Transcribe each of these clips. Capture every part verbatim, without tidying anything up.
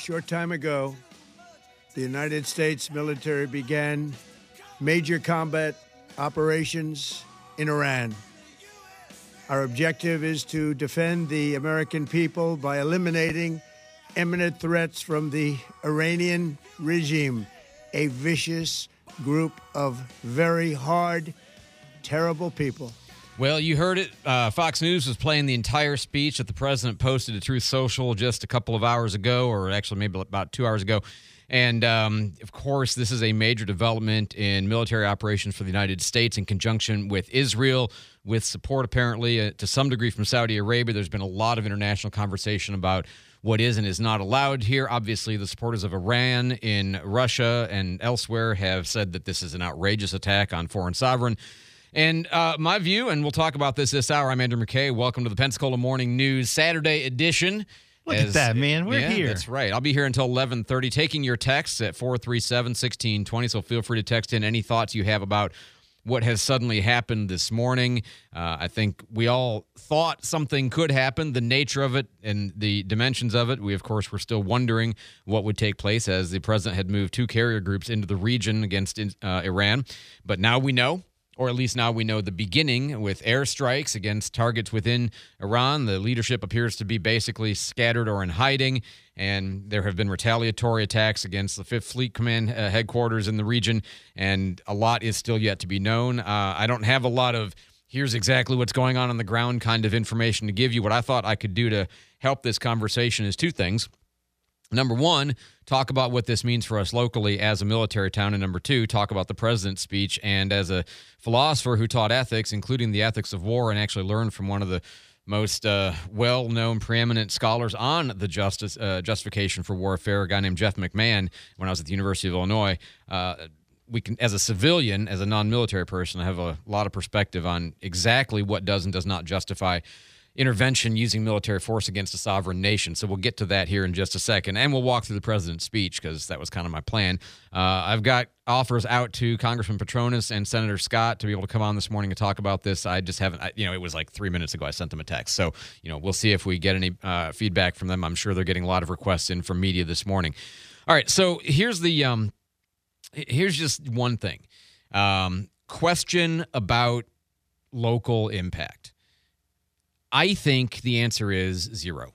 short time ago, the United States military began major combat operations in Iran. Our objective is to defend the American people by eliminating imminent threats from the Iranian regime, a vicious group of very hard, terrible people. Well, you heard it. Uh, Fox News was playing the entire speech that the president posted to Truth Social just a couple of hours ago, or actually maybe about two hours ago. And, um, of course, this is a major development in military operations for the United States in conjunction with Israel, with support apparently uh, to some degree from Saudi Arabia. There's been a lot of international conversation about what is and is not allowed here. Obviously, the supporters of Iran in Russia and elsewhere have said that this is an outrageous attack on foreign sovereign. And uh, my view, and we'll talk about this this hour, I'm Andrew McKay. Welcome to the Pensacola Morning News Saturday edition. Look As, at that, man. We're yeah, here. That's right. I'll be here until eleven thirty, taking your texts at four three seven, one six two zero, so feel free to text in any thoughts you have about what has suddenly happened this morning. Uh, I think we all thought something could happen, the nature of it and the dimensions of it. We, of course, were still wondering what would take place as the president had moved two carrier groups into the region against uh, Iran. But now we know. Or at least now we know the beginning with airstrikes against targets within Iran. The leadership appears to be basically scattered or in hiding, and there have been retaliatory attacks against the Fifth Fleet Command uh, headquarters in the region, and a lot is still yet to be known. Uh, I don't have a lot of here's exactly what's going on on the ground kind of information to give you. What I thought I could do to help this conversation is two things. Number one, talk about what this means for us locally as a military town. And number two, talk about the president's speech. And as a philosopher who taught ethics, including the ethics of war, and actually learned from one of the most uh, well-known, preeminent scholars on the justice uh, justification for warfare, a guy named Jeff McMahon, when I was at the University of Illinois, uh, we can, as a civilian, as a non-military person, I have a lot of perspective on exactly what does and does not justify intervention using military force against a sovereign nation. So we'll get to that here in just a second, and we'll walk through the president's speech because that was kind of my plan. Uh, I've got offers out to Congressman Petronis and Senator Scott to be able to come on this morning and talk about this. I just haven't, I, you know, it was like three minutes ago I sent them a text. So, you know, we'll see if we get any uh, feedback from them. I'm sure they're getting a lot of requests in from media this morning. All right, so here's the, um, here's just one thing. Um, question about local impact. I think the answer is zero.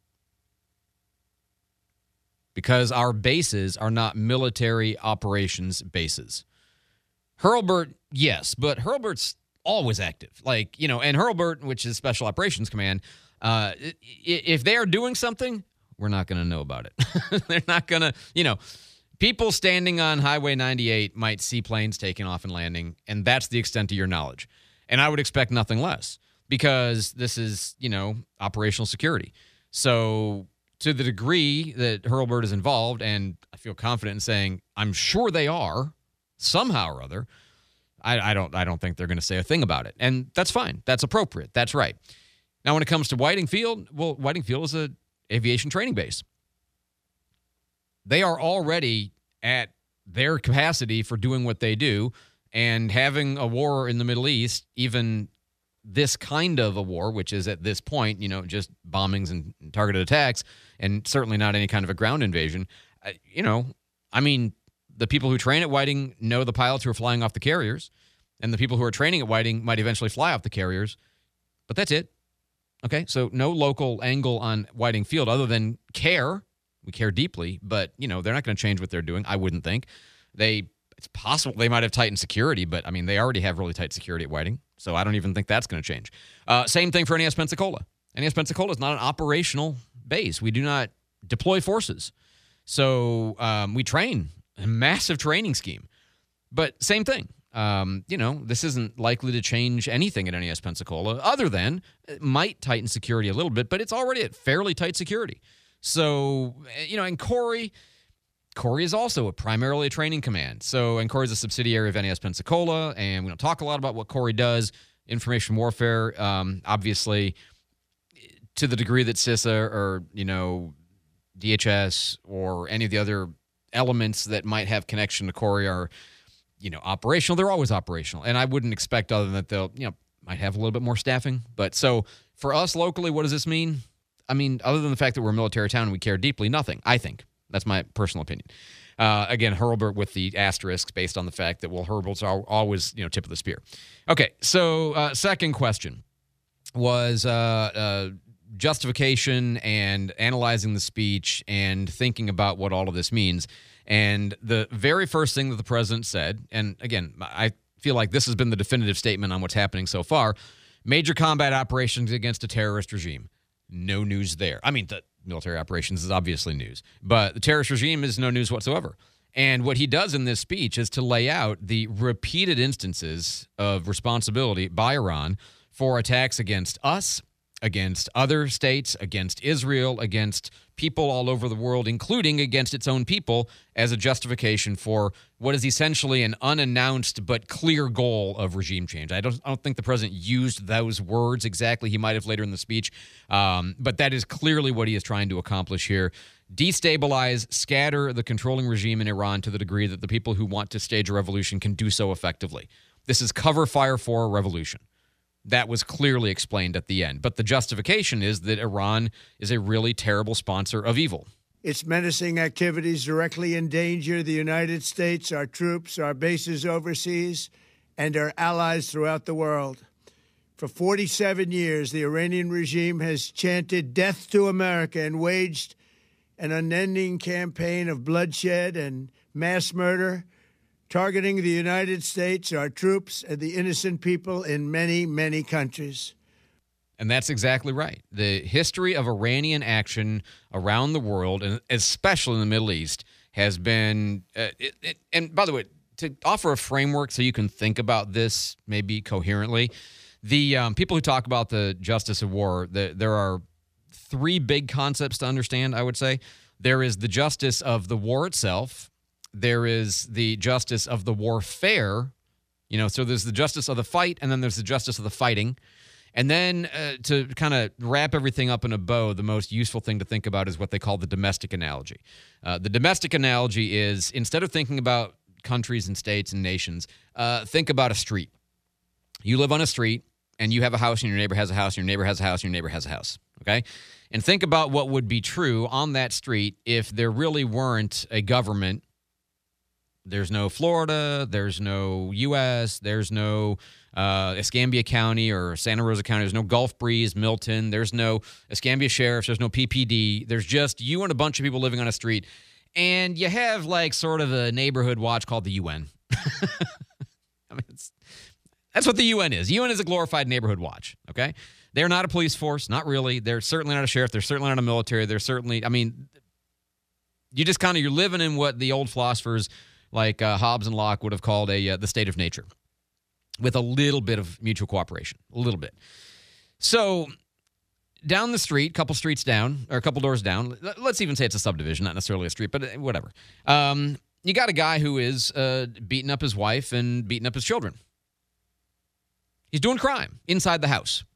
Because our bases are not military operations bases. Hurlburt, yes, but Hurlburt's always active. Like, you know, and Hurlburt, which is Special Operations Command, uh, if they are doing something, we're not going to know about it. They're not going to, you know, people standing on Highway ninety-eight might see planes taking off and landing, and that's the extent of your knowledge. And I would expect nothing less. Because this is, you know, operational security. So to the degree that Hurlburt is involved, and I feel confident in saying I'm sure they are somehow or other, I, I don't I don't think they're going to say a thing about it. And that's fine. That's appropriate. That's right. Now, when it comes to Whiting Field, well, Whiting Field is an aviation training base. They are already at their capacity for doing what they do, and having a war in the Middle East, even this kind of a war, which is at this point, you know, just bombings and targeted attacks, and certainly not any kind of a ground invasion. Uh, you know, I mean, the people who train at Whiting know the pilots who are flying off the carriers, and the people who are training at Whiting might eventually fly off the carriers, but that's it. Okay, so no local angle on Whiting Field other than care. We care deeply, but, you know, they're not going to change what they're doing, I wouldn't think. They, it's possible they might have tightened security, but, I mean, they already have really tight security at Whiting. So I don't even think that's going to change. Uh, same thing for N A S Pensacola. N A S Pensacola is not an operational base. We do not deploy forces. So um, we train, a massive training scheme. But same thing. Um, you know, this isn't likely to change anything at N A S Pensacola other than it might tighten security a little bit, but it's already at fairly tight security. So, you know, and Corey... Corey is also a primarily a training command. So, and Corey is a subsidiary of N A S Pensacola, and we don't talk a lot about what Corey does. Information warfare, um, obviously, to the degree that CISA or, you know, D H S or any of the other elements that might have connection to Corey are, you know, operational. They're always operational. And I wouldn't expect other than that they'll, you know, might have a little bit more staffing. But so for us locally, what does this mean? I mean, other than the fact that we're a military town and we care deeply, nothing, I think. That's my personal opinion. Uh, again, Hurlburt with the asterisks based on the fact that, well, Hurlburt's are always, you know, tip of the spear. Okay, so uh, second question was uh, uh, justification and analyzing the speech and thinking about what all of this means. And the very first thing that the president said, and again, I feel like this has been the definitive statement on what's happening so far, major combat operations against a terrorist regime. No news there. I mean, the military operations is obviously news, but the terrorist regime is no news whatsoever. And what he does in this speech is to lay out the repeated instances of responsibility by Iran for attacks against us, against other states, against Israel, against people all over the world, including against its own people, as a justification for what is essentially an unannounced but clear goal of regime change. I don't, I don't think the president used those words exactly. He might have later in the speech, um, but that is clearly what he is trying to accomplish here. Destabilize, scatter the controlling regime in Iran to the degree that the people who want to stage a revolution can do so effectively. This is cover fire for a revolution. That was clearly explained at the end. But the justification is that Iran is a really terrible sponsor of evil. Its menacing activities directly endanger the United States, our troops, our bases overseas, and our allies throughout the world. For forty-seven years, the Iranian regime has chanted death to America and waged an unending campaign of bloodshed and mass murder, targeting the United States, our troops, and the innocent people in many, many countries. And that's exactly right. The history of Iranian action around the world, and especially in the Middle East, has been, uh, it, it, and by the way, to offer a framework so you can think about this maybe coherently, the um, people who talk about the justice of war, the, there are three big concepts to understand, I would say. There is the justice of the war itself. There is the justice of the warfare, you know, so there's the justice of the fight, and then there's the justice of the fighting. And then uh, to kind of wrap everything up in a bow, the most useful thing to think about is what they call the domestic analogy. Uh, the domestic analogy is, instead of thinking about countries and states and nations, uh, think about a street. You live on a street, and you have a house, and your neighbor has a house, and your neighbor has a house, and your neighbor has a house, okay? And think about what would be true on that street if there really weren't a government. There's no Florida, there's no U S, there's no uh, Escambia County or Santa Rosa County, there's no Gulf Breeze, Milton, there's no Escambia Sheriffs, there's no P P D, there's just you and a bunch of people living on a street, and you have like sort of a neighborhood watch called the U N. I mean, it's, that's what the U N is. U N is a glorified neighborhood watch, okay? They're not a police force, not really. They're certainly not a sheriff. They're certainly not a military. They're certainly, I mean, you just kind of, you're living in what the old philosophers like uh, Hobbes and Locke would have called a uh, the state of nature, with a little bit of mutual cooperation, a little bit. So down the street, couple streets down, or a couple doors down, let's even say it's a subdivision, not necessarily a street, but whatever. Um, you got a guy who is uh, beating up his wife and beating up his children. He's doing crime inside the house.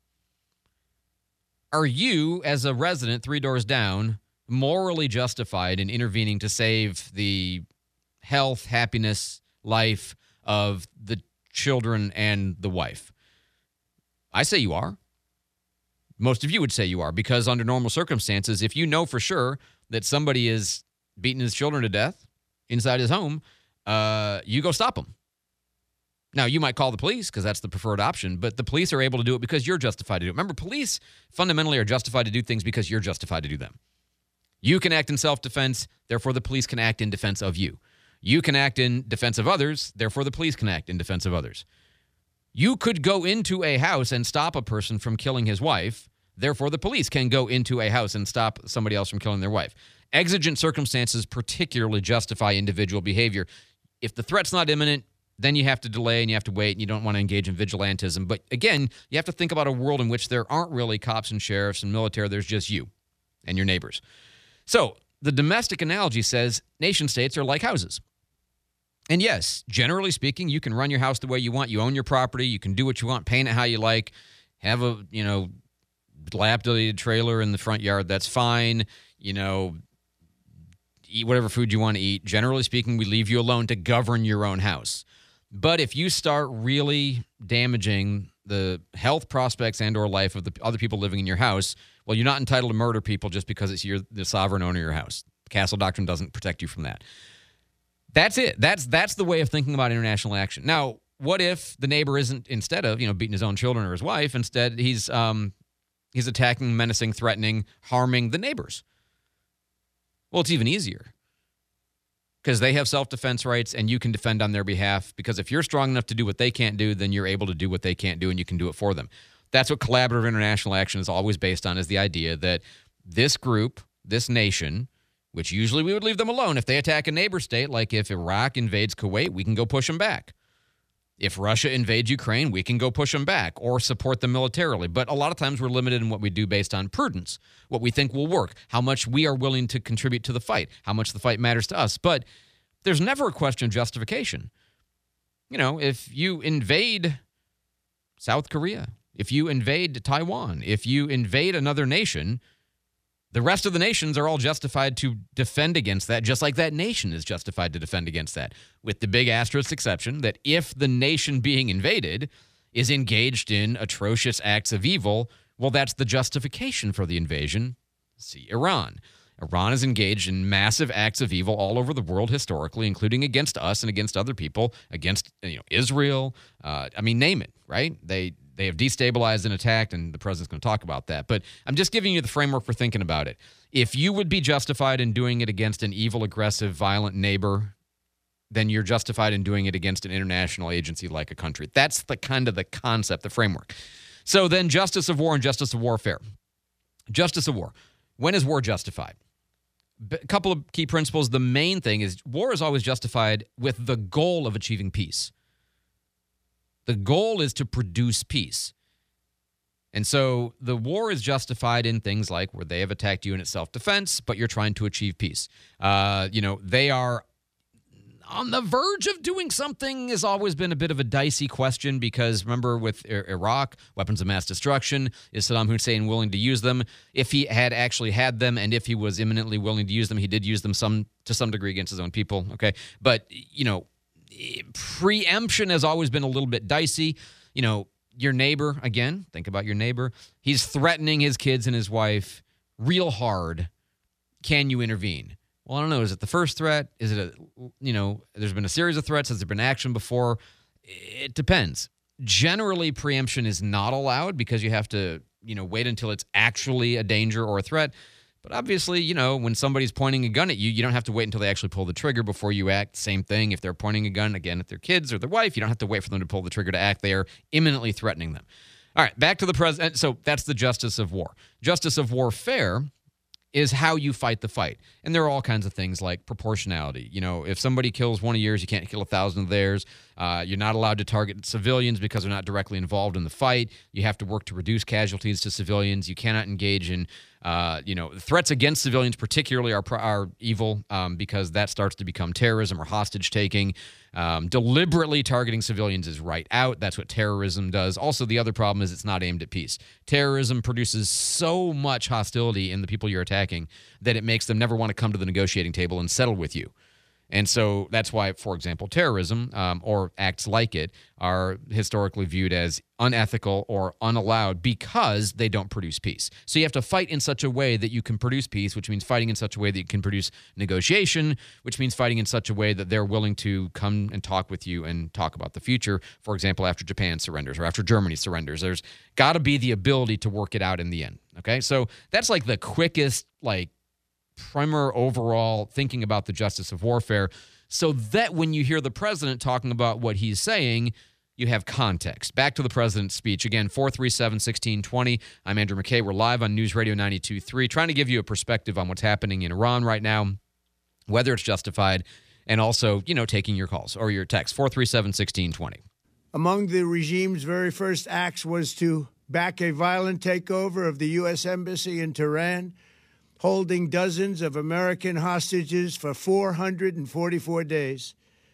Are you, as a resident three doors down, morally justified in intervening to save the health, happiness, life of the children and the wife? I say you are. Most of you would say you are, because under normal circumstances, if you know for sure that somebody is beating his children to death inside his home, uh, you go stop them. Now, you might call the police because that's the preferred option, but the police are able to do it because you're justified to do it. Remember, police fundamentally are justified to do things because you're justified to do them. You can act in self-defense, therefore the police can act in defense of you. You can act in defense of others, therefore the police can act in defense of others. You could go into a house and stop a person from killing his wife, therefore the police can go into a house and stop somebody else from killing their wife. Exigent circumstances particularly justify individual behavior. If the threat's not imminent, then you have to delay and you have to wait and you don't want to engage in vigilantism. But again, you have to think about a world in which there aren't really cops and sheriffs and military. There's just you and your neighbors. So the domestic analogy says nation states are like houses. And yes, generally speaking, you can run your house the way you want. You own your property. You can do what you want, paint it how you like, have a, you know, dilapidated trailer in the front yard. That's fine. You know, eat whatever food you want to eat. Generally speaking, we leave you alone to govern your own house. But if you start really damaging the health prospects and or life of the other people living in your house, well, you're not entitled to murder people just because it's you're the sovereign owner of your house. Castle Doctrine doesn't protect you from that. That's it. That's that's the way of thinking about international action. Now, what if the neighbor isn't, instead of, you know, beating his own children or his wife, instead he's um, he's attacking, menacing, threatening, harming the neighbors? Well, it's even easier because they have self-defense rights and you can defend on their behalf, because if you're strong enough to do what they can't do, then you're able to do what they can't do and you can do it for them. That's what collaborative international action is always based on, is the idea that this group, this nation, which usually we would leave them alone. If they attack a neighbor state, like if Iraq invades Kuwait, we can go push them back. If Russia invades Ukraine, we can go push them back or support them militarily. But a lot of times we're limited in what we do based on prudence, what we think will work, how much we are willing to contribute to the fight, how much the fight matters to us. But there's never a question of justification. You know, if you invade South Korea, if you invade Taiwan, if you invade another nation, the rest of the nations are all justified to defend against that, just like that nation is justified to defend against that, with the big asterisk exception that if the nation being invaded is engaged in atrocious acts of evil, well, that's the justification for the invasion. See Iran. Iran is engaged in massive acts of evil all over the world historically, including against us and against other people, against, you know, Israel. Uh, I mean, name it, right? They they have destabilized and attacked, and the president's going to talk about that. But I'm just giving you the framework for thinking about it. If you would be justified in doing it against an evil, aggressive, violent neighbor, then you're justified in doing it against an international agency like a country. That's the kind of the concept, the framework. So then justice of war and justice of warfare. Justice of war. When is war justified? A couple of key principles. The main thing is war is always justified with the goal of achieving peace. The goal is to produce peace. And so the war is justified in things like where they have attacked you in its self-defense, but you're trying to achieve peace. Uh, you know, they are on the verge of doing something has always been a bit of a dicey question, because remember with Iraq, weapons of mass destruction, is Saddam Hussein willing to use them? If he had actually had them and if he was imminently willing to use them, he did use them some to some degree against his own people, okay? But, you know, preemption has always been a little bit dicey. You know, your neighbor, again, think about your neighbor. He's threatening his kids and his wife real hard. Can you intervene? Well, I don't know. Is it the first threat? Is it a, you know, there's been a series of threats. Has there been action before? It depends. Generally, preemption is not allowed because you have to, you know, wait until it's actually a danger or a threat. But obviously, you know, when somebody's pointing a gun at you, you don't have to wait until they actually pull the trigger before you act. Same thing if they're pointing a gun, again, at their kids or their wife, you don't have to wait for them to pull the trigger to act. They are imminently threatening them. All right, back to the president. So that's the justice of war. Justice of warfare is how you fight the fight. And there are all kinds of things like proportionality. You know, if somebody kills one of yours, you can't kill a thousand of theirs. Uh, you're not allowed to target civilians because they're not directly involved in the fight. You have to work to reduce casualties to civilians. You cannot engage in, uh, you know, threats against civilians particularly are, are evil um, because that starts to become terrorism or hostage taking. Um, deliberately targeting civilians is right out. That's what terrorism does. Also, the other problem is it's not aimed at peace. Terrorism produces so much hostility in the people you're attacking that it makes them never want to come to the negotiating table and settle with you. And so that's why, for example, terrorism um, or acts like it are historically viewed as unethical or unallowed because they don't produce peace. So you have to fight in such a way that you can produce peace, which means fighting in such a way that you can produce negotiation, which means fighting in such a way that they're willing to come and talk with you and talk about the future. For example, after Japan surrenders or after Germany surrenders, there's got to be the ability to work it out in the end. Okay, so that's like the quickest, like, primer overall thinking about the justice of warfare, so that when you hear the president talking about what he's saying, you have context. Back to the president's speech. Again, four three seven, one six two zero. I'm Andrew McKay. We're live on News Radio ninety-two point three, trying to give you a perspective on what's happening in Iran right now, whether it's justified, and also, you know, taking your calls or your texts. four three seven, one six two zero. Among the regime's very first acts was to back a violent takeover of the U S Embassy in Tehran, holding dozens of American hostages for four hundred forty-four days.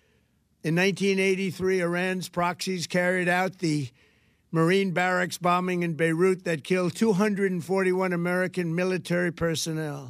In nineteen eighty-three, Iran's proxies carried out the Marine barracks bombing in Beirut that killed two hundred forty-one American military personnel.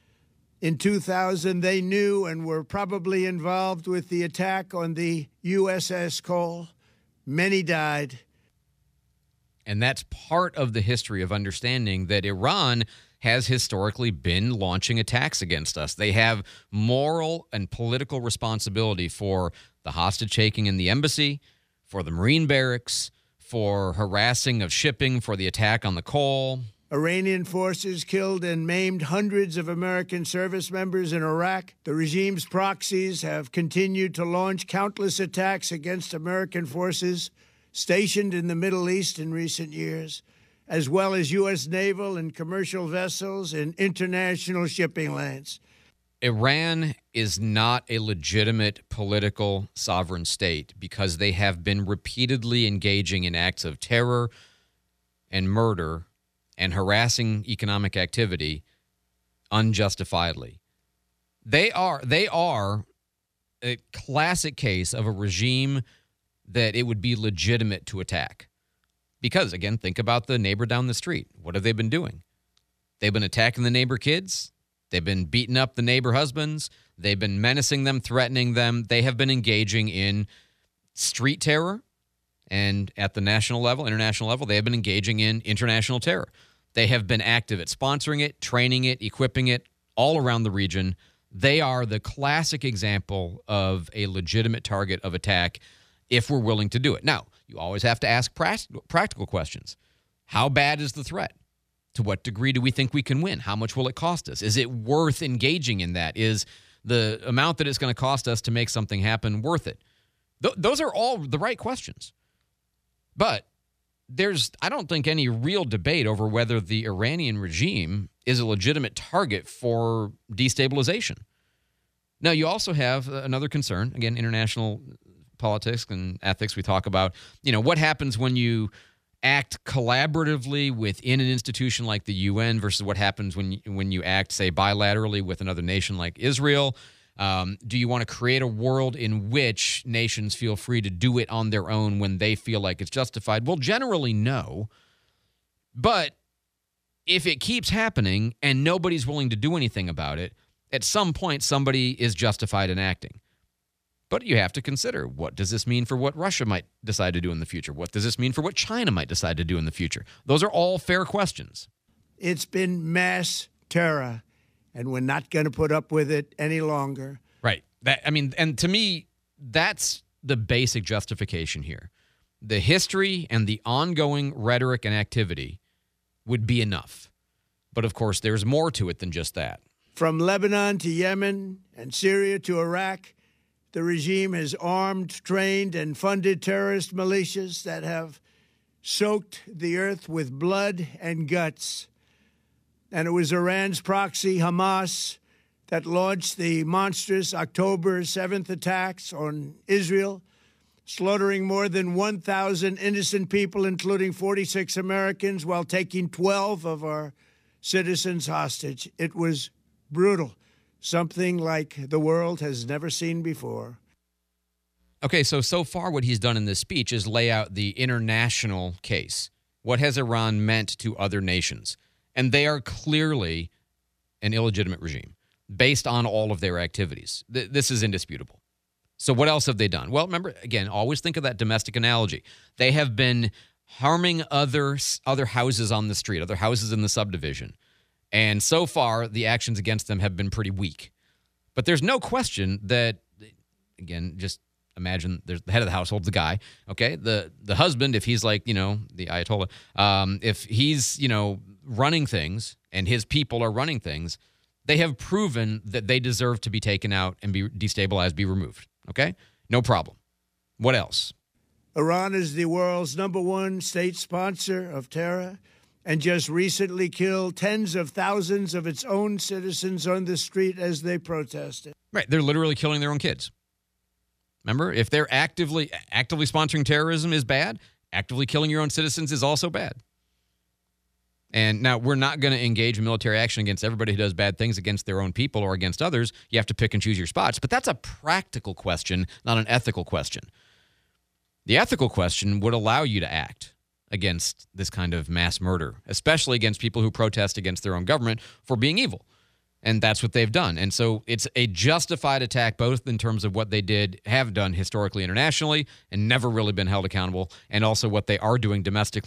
In two thousand, they knew and were probably involved with the attack on the U S S Cole. Many died. And that's part of the history of understanding that Iran has historically been launching attacks against us. They have moral and political responsibility for the hostage taking in the embassy, for the Marine barracks, for harassing of shipping, for the attack on the coal. Iranian forces killed and maimed hundreds of American service members in Iraq. The regime's proxies have continued to launch countless attacks against American forces stationed in the Middle East in recent years, as well as U S naval and commercial vessels in international shipping lanes. Iran is not a legitimate political sovereign state because they have been repeatedly engaging in acts of terror and murder and harassing economic activity unjustifiedly. They are they are a classic case of a regime that it would be legitimate to attack. Because, again, think about the neighbor down the street. What have they been doing? They've been attacking the neighbor kids. They've been beating up the neighbor husbands. They've been menacing them, threatening them. They have been engaging in street terror. And at the national level, international level, they have been engaging in international terror. They have been active at sponsoring it, training it, equipping it all around the region. They are the classic example of a legitimate target of attack if we're willing to do it. Now, you always have to ask practical questions. How bad is the threat? To what degree do we think we can win? How much will it cost us? Is it worth engaging in that? Is the amount that it's going to cost us to make something happen worth it? Th- those are all the right questions. But there's, I don't think, any real debate over whether the Iranian regime is a legitimate target for destabilization. Now, you also have another concern, again, international politics and ethics we talk about. You know, what happens when you act collaboratively within an institution like the U N versus what happens when you, when you act, say, bilaterally with another nation like Israel? Um, do you want to create a world in which nations feel free to do it on their own when they feel like it's justified? Well, generally, no. But if it keeps happening and nobody's willing to do anything about it, at some point somebody is justified in acting. But you have to consider, what does this mean for what Russia might decide to do in the future? What does this mean for what China might decide to do in the future? Those are all fair questions. It's been mass terror, and we're not going to put up with it any longer. Right. That, I mean, and to me, that's the basic justification here. The history and the ongoing rhetoric and activity would be enough. But, of course, there's more to it than just that. From Lebanon to Yemen and Syria to Iraq, the regime has armed, trained, and funded terrorist militias that have soaked the earth with blood and guts. And it was Iran's proxy, Hamas, that launched the monstrous October seventh attacks on Israel, slaughtering more than one thousand innocent people, including forty-six Americans, while taking twelve of our citizens hostage. It was brutal. Something like the world has never seen before. Okay, so, so far what he's done in this speech is lay out the international case. What has Iran meant to other nations? And they are clearly an illegitimate regime based on all of their activities. Th- this is indisputable. So what else have they done? Well, remember, again, always think of that domestic analogy. They have been harming other, other houses on the street, other houses in the subdivision. And so far, the actions against them have been pretty weak. But there's no question that, again, just imagine there's the head of the household, the guy, okay? The the husband, if he's like, you know, the Ayatollah, um, if he's, you know, running things and his people are running things, they have proven that they deserve to be taken out and be destabilized, be removed, okay? No problem. What else? Iran is the world's number one state sponsor of terror, and just recently killed tens of thousands of its own citizens on the street as they protested. Right. They're literally killing their own kids. Remember, if they're actively actively sponsoring terrorism is bad, actively killing your own citizens is also bad. And now we're not going to engage in military action against everybody who does bad things against their own people or against others. You have to pick and choose your spots. But that's a practical question, not an ethical question. The ethical question would allow you to act against this kind of mass murder, especially against people who protest against their own government for being evil. And that's what they've done. And so it's a justified attack, both in terms of what they did, have done historically internationally, and never really been held accountable, and also what they are doing domestically.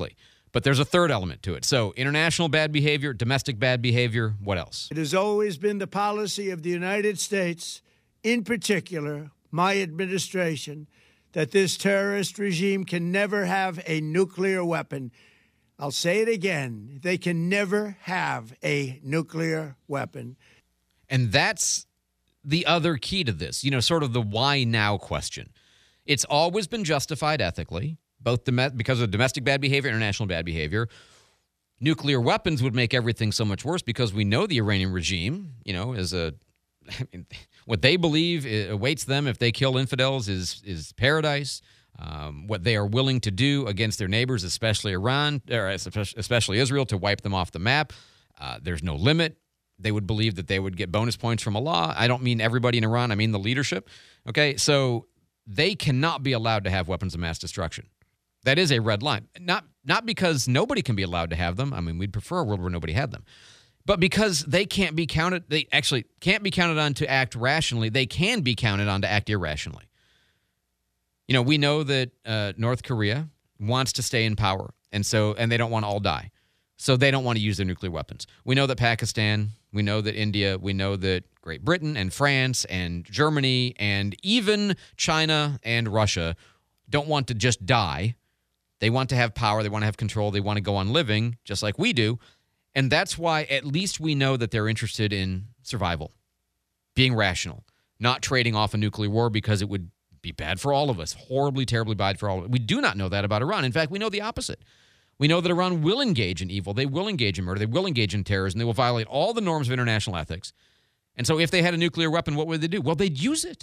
But there's a third element to it. So international bad behavior, domestic bad behavior, what else? It has always been the policy of the United States, in particular, my administration, that this terrorist regime can never have a nuclear weapon. I'll say it again. They can never have a nuclear weapon. And that's the other key to this, you know, sort of the why now question. It's always been justified ethically, both dom- because of domestic bad behavior, international bad behavior. Nuclear weapons would make everything so much worse because we know the Iranian regime, you know, is a I mean, what they believe awaits them if they kill infidels is is paradise. Um, what they are willing to do against their neighbors, especially Iran, or especially Israel, to wipe them off the map, uh, there's no limit. They would believe that they would get bonus points from Allah. I don't mean everybody in Iran. I mean the leadership. Okay, so they cannot be allowed to have weapons of mass destruction. That is a red line. Not not because nobody can be allowed to have them. I mean, we'd prefer a world where nobody had them. But because they can't be counted, they actually can't be counted on to act rationally. They can be counted on to act irrationally. You know, we know that uh, North Korea wants to stay in power, and so and they don't want to all die. So they don't want to use their nuclear weapons. We know that Pakistan, we know that India, we know that Great Britain and France and Germany and even China and Russia don't want to just die. They want to have power. They want to have control. They want to go on living just like we do. And that's why at least we know that they're interested in survival, being rational, not trading off a nuclear war because it would be bad for all of us, horribly, terribly bad for all of us. We do not know that about Iran. In fact, we know the opposite. We know that Iran will engage in evil. They will engage in murder. They will engage in terrorism. They will violate all the norms of international ethics. And so if they had a nuclear weapon, what would they do? Well, they'd use it.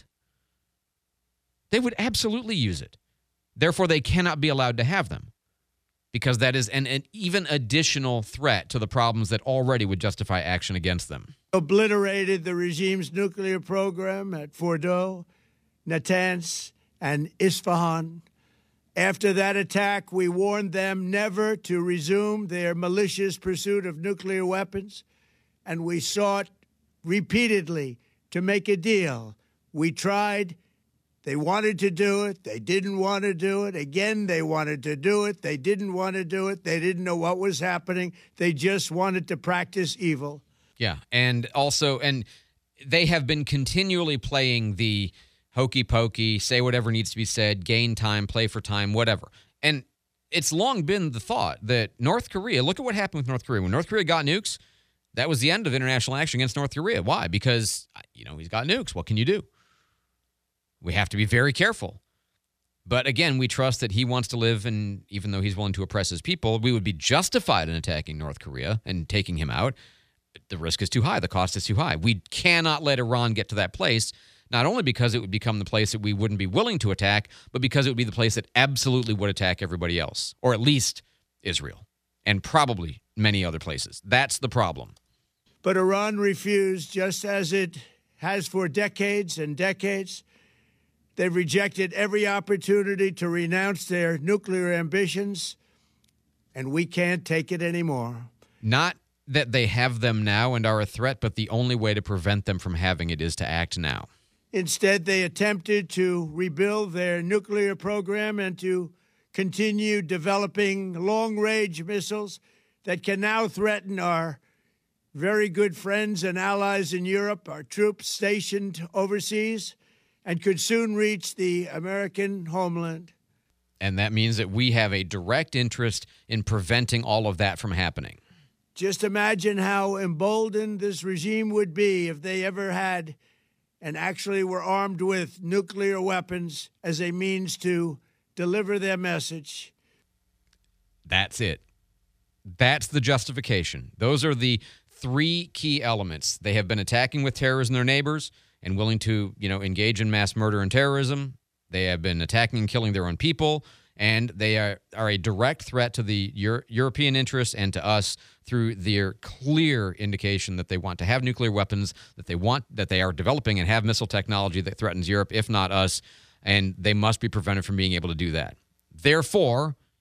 They would absolutely use it. Therefore, they cannot be allowed to have them because that is an, an even additional threat to the problems that already would justify action against them. Obliterated the regime's nuclear program at Fordow, Natanz, and Isfahan. After that attack, we warned them never to resume their malicious pursuit of nuclear weapons, and we sought repeatedly to make a deal. We tried. They wanted to do it. They didn't want to do it. Again, they wanted to do it. They didn't want to do it. They didn't know what was happening. They just wanted to practice evil. Yeah, and also, and they have been continually playing the hokey pokey, say whatever needs to be said, gain time, play for time, whatever. And it's long been the thought that North Korea, look at what happened with North Korea. When North Korea got nukes, that was the end of international action against North Korea. Why? Because, you know, he's got nukes. What can you do? We have to be very careful. But again, we trust that he wants to live, and even though he's willing to oppress his people, we would be justified in attacking North Korea and taking him out. The risk is too high. The cost is too high. We cannot let Iran get to that place, not only because it would become the place that we wouldn't be willing to attack, but because it would be the place that absolutely would attack everybody else, or at least Israel, and probably many other places. That's the problem. But Iran refused, just as it has for decades and decades. They've rejected every opportunity to renounce their nuclear ambitions, and we can't take it anymore. Not that they have them now and are a threat, but the only way to prevent them from having it is to act now. Instead, they attempted to rebuild their nuclear program and to continue developing long-range missiles that can now threaten our very good friends and allies in Europe, our troops stationed overseas, and could soon reach the American homeland. And that means that we have a direct interest in preventing all of that from happening. Just imagine how emboldened this regime would be if they ever had and actually were armed with nuclear weapons as a means to deliver their message. That's it. That's the justification. Those are the three key elements. They have been attacking with terrorism their neighbors and willing to, you know, engage in mass murder and terrorism. They have been attacking and killing their own people, and they are, are a direct threat to the Euro- European interests and to us through their clear indication that they want to have nuclear weapons, that they want that they are developing and have missile technology that threatens Europe, if not us, and they must be prevented from being able to do that. Therefore,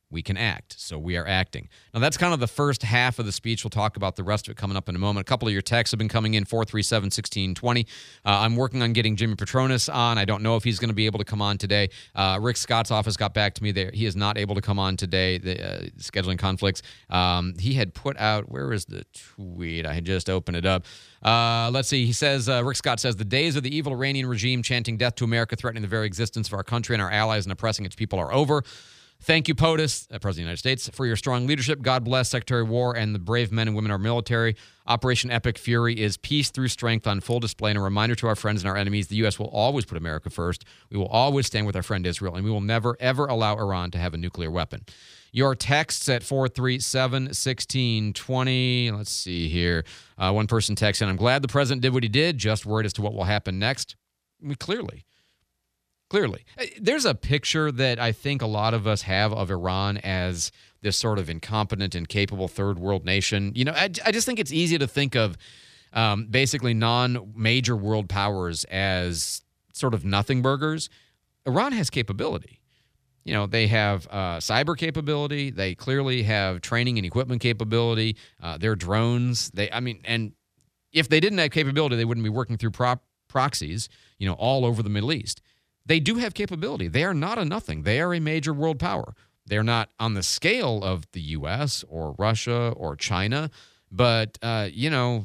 we can act. So we are acting. Now, that's kind of the first half of the speech. We'll talk about the rest of it coming up in a moment. A couple of your texts have been coming in, four three seven, one six two zero. Uh, I'm working on getting Jimmy Petronas on. I don't know if he's going to be able to come on today. Uh, Rick Scott's office got back to me there. He is not able to come on today, the uh, scheduling conflicts. Um, he had put out, where is the tweet? I had just opened it up. Uh, let's see. He says, uh, Rick Scott says, the days of the evil Iranian regime chanting death to America, threatening the very existence of our country and our allies and oppressing its people are over. Thank you, POTUS, uh, President of the United States, for your strong leadership. God bless Secretary of War and the brave men and women of our military. Operation Epic Fury is peace through strength on full display and a reminder to our friends and our enemies. The U S will always put America first. We will always stand with our friend Israel, and we will never, ever allow Iran to have a nuclear weapon. Your texts at four three seven, one six two zero. Let's see here. Uh, one person texted in, I'm glad the president did what he did, just worried as to what will happen next. I mean, clearly. Clearly. There's a picture that I think a lot of us have of Iran as this sort of incompetent, incapable third world nation. You know, I, I just think it's easy to think of um, basically non-major world powers as sort of nothing burgers. Iran has capability. You know, they have uh, cyber capability. They clearly have training and equipment capability. Uh, their drones. They, I mean, and if they didn't have capability, they wouldn't be working through prop proxies, you know, all over the Middle East. They do have capability. They are not a nothing. They are a major world power. They're not on the scale of the U S or Russia or China, but, uh, you know,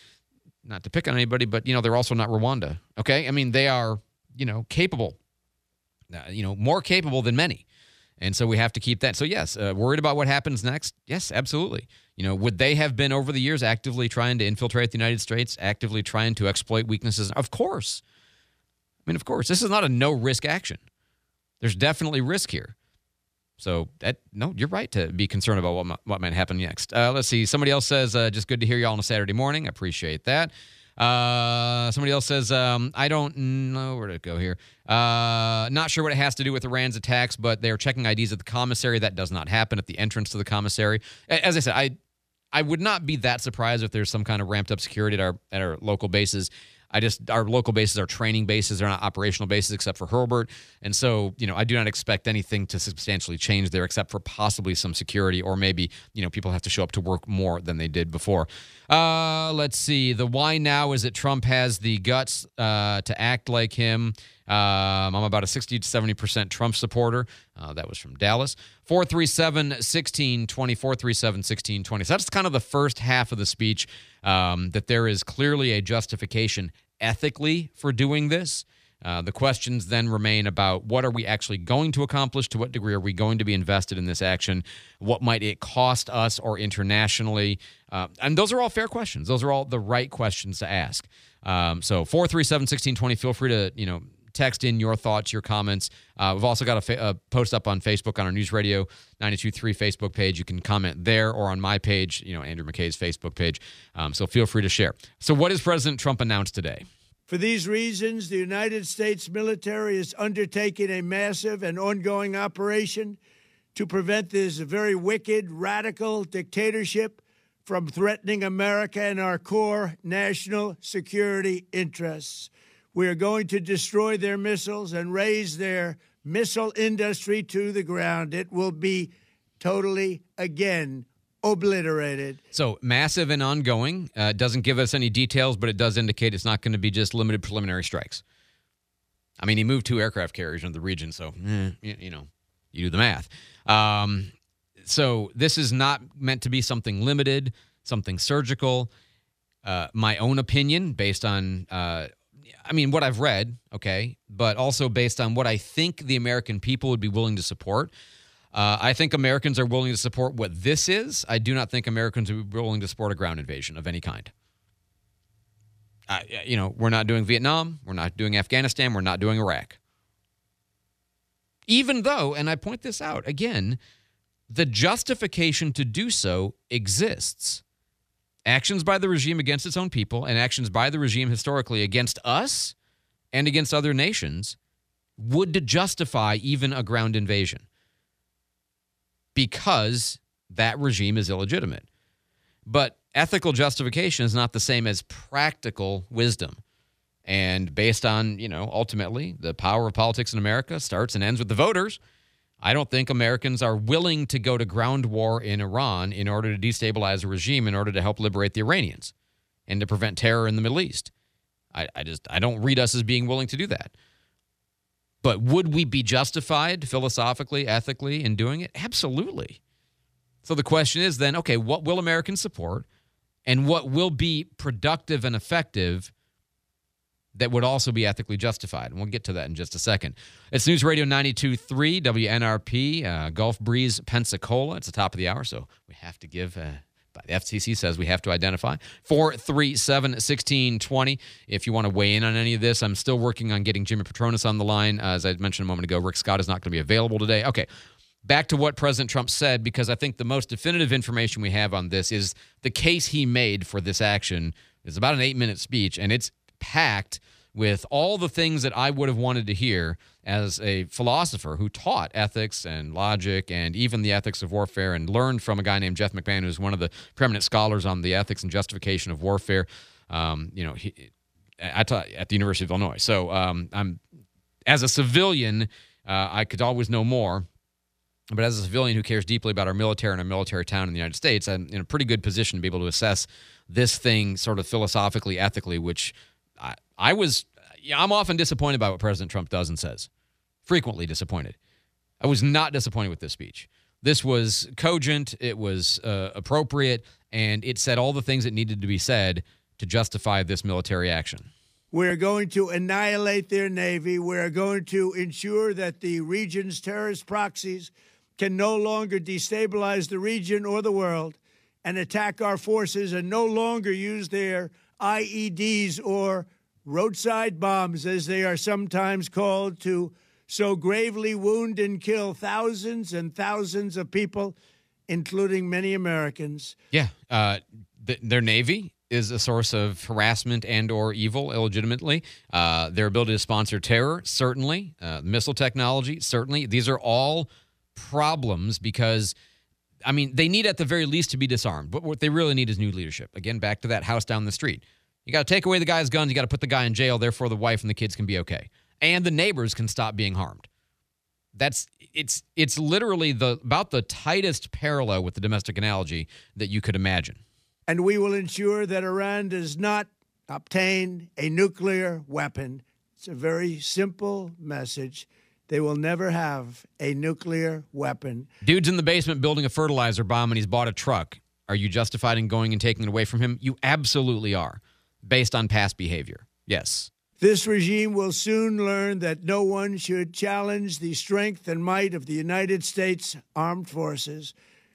not to pick on anybody, but, you know, they're also not Rwanda, okay? I mean, they are, you know, capable, uh, you know, more capable than many. And so we have to keep that. So, yes, uh, worried about what happens next? Yes, absolutely. You know, would they have been over the years actively trying to infiltrate the United States, actively trying to exploit weaknesses? Of course. I mean, of course, this is not a no-risk action. There's definitely risk here. So, that no, you're right to be concerned about what, what might happen next. Uh, let's see. Somebody else says, uh, just good to hear you all on a Saturday morning. I appreciate that. Uh, somebody else says, um, I don't know where to go here. Uh, not sure what it has to do with Iran's attacks, but they're checking I Ds at the commissary. That does not happen at the entrance to the commissary. As I said, I I would not be that surprised if there's some kind of ramped-up security at our at our local bases. I just, our local bases are training bases. They're not operational bases except for Hurlburt. And so, you know, I do not expect anything to substantially change there except for possibly some security or maybe, you know, people have to show up to work more than they did before. Uh, let's see. The why now is that Trump has the guts uh, to act like him. Um, I'm about a sixty to seventy percent Trump supporter. Uh, that was from Dallas. four three seven, one six two zero, four three seven, one six two zero. So that's kind of the first half of the speech, um, that there is clearly a justification ethically for doing this. Uh, the questions then remain about what are we actually going to accomplish? To what degree are we going to be invested in this action? What might it cost us or internationally? Uh, and those are all fair questions. Those are all the right questions to ask. Um, so four three seven, one six two zero, feel free to, you know, text in your thoughts, your comments. Uh, we've also got a, fa- a post up on Facebook on our News Radio ninety-two point three Facebook page. You can comment there or on my page, you know, Andrew McKay's Facebook page. Um, so feel free to share. So what has President Trump announced today? For these reasons, the United States military is undertaking a massive and ongoing operation to prevent this very wicked, radical dictatorship from threatening America and our core national security interests. We are going to destroy their missiles and raise their missile industry to the ground. It will be totally, again, obliterated. So massive and ongoing. Uh, doesn't give us any details, but it does indicate it's not going to be just limited preliminary strikes. I mean, he moved two aircraft carriers into the region, so, eh, you, you know, you do the math. Um, so this is not meant to be something limited, something surgical. Uh, my own opinion, based on... Uh, I mean, what I've read, okay, but also based on what I think the American people would be willing to support. Uh, I think Americans are willing to support what this is. I do not think Americans are willing to support a ground invasion of any kind. Uh, you know, we're not doing Vietnam. We're not doing Afghanistan. We're not doing Iraq. Even though, and I point this out, again, the justification to do so exists. Actions by the regime against its own people and actions by the regime historically against us and against other nations would justify even a ground invasion because that regime is illegitimate. But ethical justification is not the same as practical wisdom. And based on, you know, ultimately the power of politics in America starts and ends with the voters, I don't think Americans are willing to go to ground war in Iran in order to destabilize a regime, in order to help liberate the Iranians and to prevent terror in the Middle East. I, I just I don't read us as being willing to do that. But would we be justified philosophically, ethically in doing it? Absolutely. So the question is then, okay, what will Americans support and what will be productive and effective that would also be ethically justified? And we'll get to that in just a second. It's News Radio ninety-two point three, W N R P, uh, Gulf Breeze, Pensacola. It's the top of the hour, so we have to give... Uh, The F C C says we have to identify. four three seven, one six two zero. If you want to weigh in on any of this, I'm still working on getting Jimmy Petronas on the line. Uh, as I mentioned a moment ago, Rick Scott is not going to be available today. Okay, back to what President Trump said, because I think the most definitive information we have on this is the case he made for this action. It's about an eight-minute speech, and it's packed with all the things that I would have wanted to hear as a philosopher who taught ethics and logic and even the ethics of warfare and learned from a guy named Jeff McMahon, who's one of the preeminent scholars on the ethics and justification of warfare. Um, you know, he, I taught at the University of Illinois. So um, I'm, as a civilian, uh, I could always know more. But as a civilian who cares deeply about our military and our military town in the United States, I'm in a pretty good position to be able to assess this thing sort of philosophically, ethically, which I, I was, yeah, I'm often disappointed by what President Trump does and says. Frequently disappointed. I was not disappointed with this speech. This was cogent, it was uh, appropriate, and it said all the things that needed to be said to justify this military action. We're going to annihilate their Navy. We're going to ensure that the region's terrorist proxies can no longer destabilize the region or the world and attack our forces and no longer use their I E Ds or roadside bombs, as they are sometimes called, to so gravely wound and kill thousands and thousands of people, including many Americans. Yeah. Uh, th- their Navy is a source of harassment and or evil illegitimately. Uh, their ability to sponsor terror, certainly. Uh, missile technology, certainly. These are all problems because, I mean, they need at the very least to be disarmed. But what they really need is new leadership. Again, back to that house down the street. You got to take away the guy's guns. You got to put the guy in jail. Therefore, the wife and the kids can be okay. And the neighbors can stop being harmed. That's it's it's literally the about the tightest parallel with the domestic analogy that you could imagine. And we will ensure that Iran does not obtain a nuclear weapon. It's a very simple message. They will never have a nuclear weapon. Dude's in the basement building a fertilizer bomb and he's bought a truck. Are you justified in going and taking it away from him? You absolutely are, based on past behavior. Yes. This regime will soon learn that no one should challenge the strength and might of the United States Armed Forces.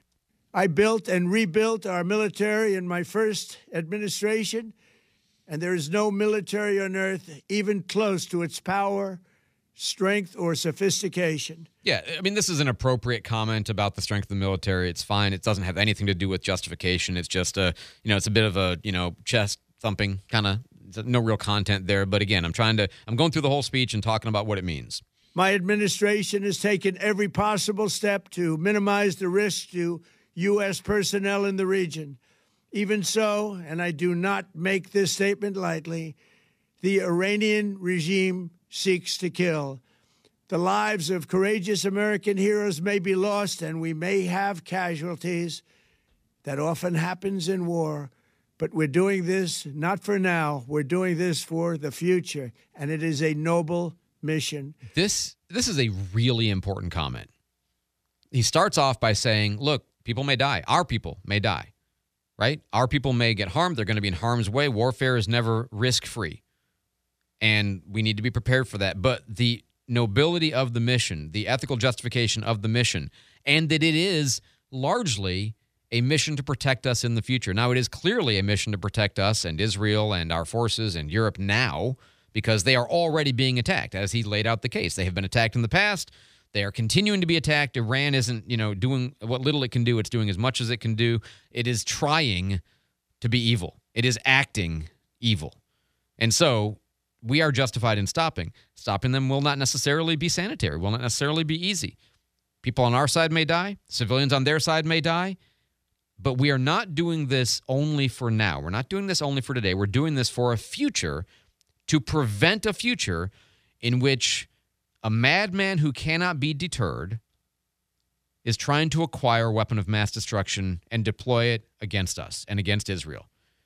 I built and rebuilt our military in my first administration, and there is no military on earth even close to its power, strength, or sophistication. Yeah, I mean, this is an appropriate comment about the strength of the military. It's fine. It doesn't have anything to do with justification. It's just a, you know, it's a bit of a, you know, chest thumping kind of. No real content there. But again, I'm trying to, I'm going through the whole speech and talking about what it means. My administration has taken every possible step to minimize the risk to U S personnel in the region. Even so, and I do not make this statement lightly, the Iranian regime seeks to kill. The lives of courageous American heroes may be lost, and we may have casualties. That often happens in war. But we're doing this not for now. We're doing this for the future, and it is a noble mission. This this is a really important comment. He starts off by saying, look, people may die. Our people may die, right? Our people may get harmed. They're going to be in harm's way. Warfare is never risk-free, and we need to be prepared for that. But the nobility of the mission, the ethical justification of the mission, and that it is largely a mission to protect us in the future. Now, it is clearly a mission to protect us and Israel and our forces and Europe now because they are already being attacked, as he laid out the case. They have been attacked in the past. They are continuing to be attacked. Iran isn't, you know, doing what little it can do. It's doing as much as it can do. It is trying to be evil. It is acting evil. And so we are justified in stopping. Stopping them will not necessarily be sanitary, will not necessarily be easy. People on our side may die. Civilians on their side may die. But we are not doing this only for now. We're not doing this only for today. We're doing this for a future, to prevent a future in which a madman who cannot be deterred is trying to acquire a weapon of mass destruction and deploy it against us and against Israel.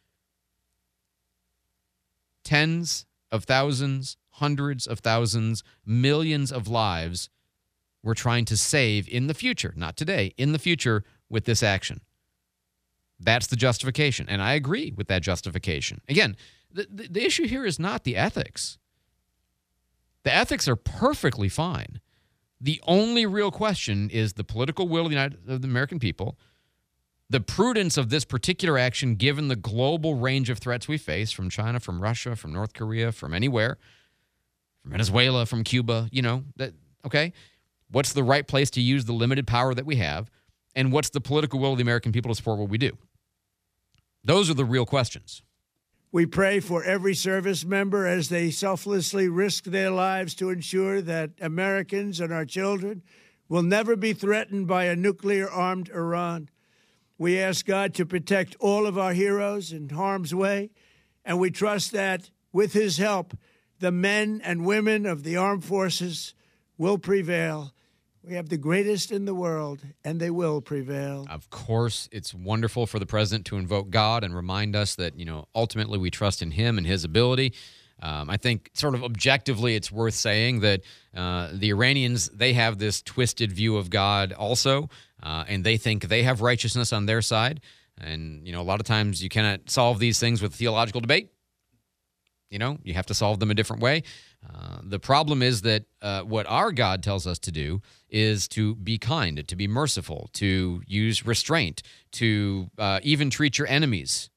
Tens of thousands, hundreds of thousands, millions of lives we're trying to save in the future, not today, in the future with this action. That's the justification, and I agree with that justification. Again, the, the, the issue here is not the ethics. The ethics are perfectly fine. The only real question is the political will of the, United, of the American people, the prudence of this particular action given the global range of threats we face from China, from Russia, from North Korea, from anywhere, from Venezuela, from Cuba, you know, that, okay? What's the right place to use the limited power that we have, and what's the political will of the American people to support what we do? Those are the real questions. We pray for every service member as they selflessly risk their lives to ensure that Americans and our children will never be threatened by a nuclear-armed Iran. We ask God to protect all of our heroes in harm's way, and we trust that, with his help, the men and women of the armed forces will prevail. We have the greatest in the world, and they will prevail. Of course, it's wonderful for the president to invoke God and remind us that, you know, ultimately we trust in him and his ability. Um, I think sort of objectively it's worth saying that uh, the Iranians, they have this twisted view of God also, uh, and they think they have righteousness on their side. And, you know, a lot of times you cannot solve these things with theological debate. You know, you have to solve them a different way. Uh, the problem is that uh, what our God tells us to do is to be kind, to be merciful, to use restraint, to uh, even treat your enemies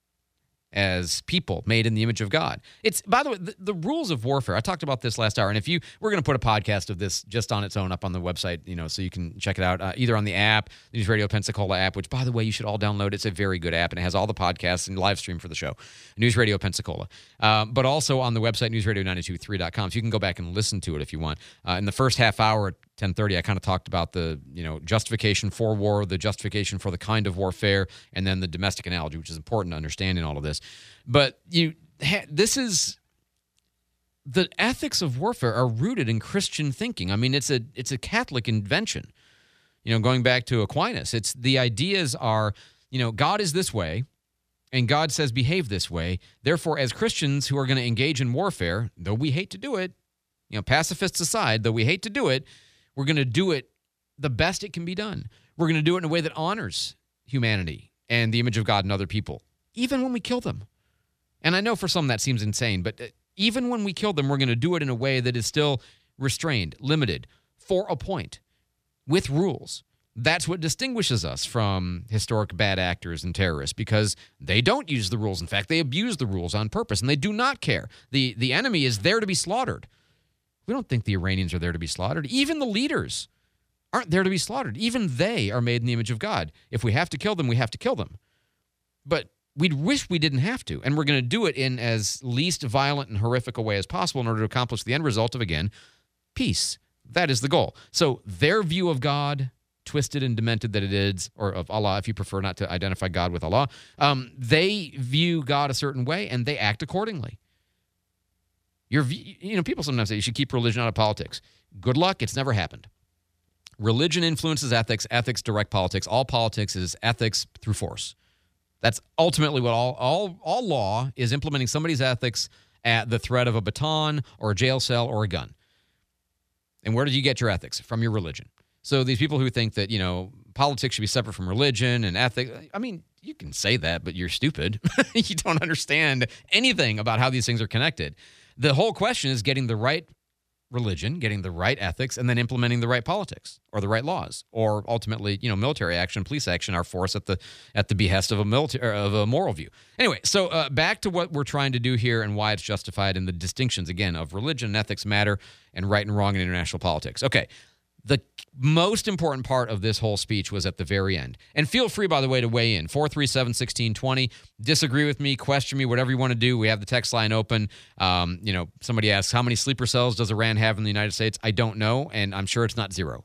as people made in the image of God. It's, by the way, the, the rules of warfare, I talked about this last hour, and if you, we're going to put a podcast of this just on its own up on the website, you know, so you can check it out, uh, either on the app, the News Radio Pensacola app, which, by the way, you should all download. It's a very good app, and it has all the podcasts and live stream for the show, News Radio Pensacola. Uh, but also on the website, news radio nine two three dot com, so you can go back and listen to it if you want. Uh, in the first half hour at ten thirty, I kind of talked about the, you know, justification for war, the justification for the kind of warfare, and then the domestic analogy, which is important to understand in all of this. But you, this is, the ethics of warfare are rooted in Christian thinking. I mean, it's a it's a Catholic invention. You know, going back to Aquinas, it's the ideas are, you know, God is this way, and God says behave this way. Therefore, as Christians who are going to engage in warfare, though we hate to do it, you know, pacifists aside, though we hate to do it, we're going to do it the best it can be done. We're going to do it in a way that honors humanity and the image of God and other people, even when we kill them. And I know for some that seems insane, but even when we kill them, we're going to do it in a way that is still restrained, limited, for a point, with rules. That's what distinguishes us from historic bad actors and terrorists, because they don't use the rules. In fact, they abuse the rules on purpose, and they do not care. The, the enemy is there to be slaughtered. We don't think the Iranians are there to be slaughtered. Even the leaders aren't there to be slaughtered. Even they are made in the image of God. If we have to kill them, we have to kill them. But we'd wish we didn't have to, and we're going to do it in as least violent and horrific a way as possible in order to accomplish the end result of, again, peace. That is the goal. So their view of God, twisted and demented that it is, or of Allah, if you prefer not to identify God with Allah, um, they view God a certain way, and they act accordingly. Your, you know, people sometimes say you should keep religion out of politics. Good luck. It's never happened. Religion influences ethics. Ethics direct politics. All politics is ethics through force. That's ultimately what all, all, all law is, implementing somebody's ethics at the threat of a baton or a jail cell or a gun. And where did you get your ethics? From your religion. So these people who think that, you know, politics should be separate from religion and ethics, I mean, you can say that, but you're stupid. You don't understand anything about how these things are connected. The whole question is getting the right religion, getting the right ethics, and then implementing the right politics or the right laws, or ultimately, you know, military action, police action, our force at the at the behest of a military of a moral view. Anyway, so uh, back to what we're trying to do here and why it's justified, and the distinctions again of religion and ethics matter, and right and wrong in international politics. Okay. The most important part of this whole speech was at the very end. And feel free, by the way, to weigh in. four three seven, one six two zero. Disagree with me, question me, whatever you want to do. We have the text line open. Um, you know, somebody asks, how many sleeper cells does Iran have in the United States? I don't know, and I'm sure it's not zero.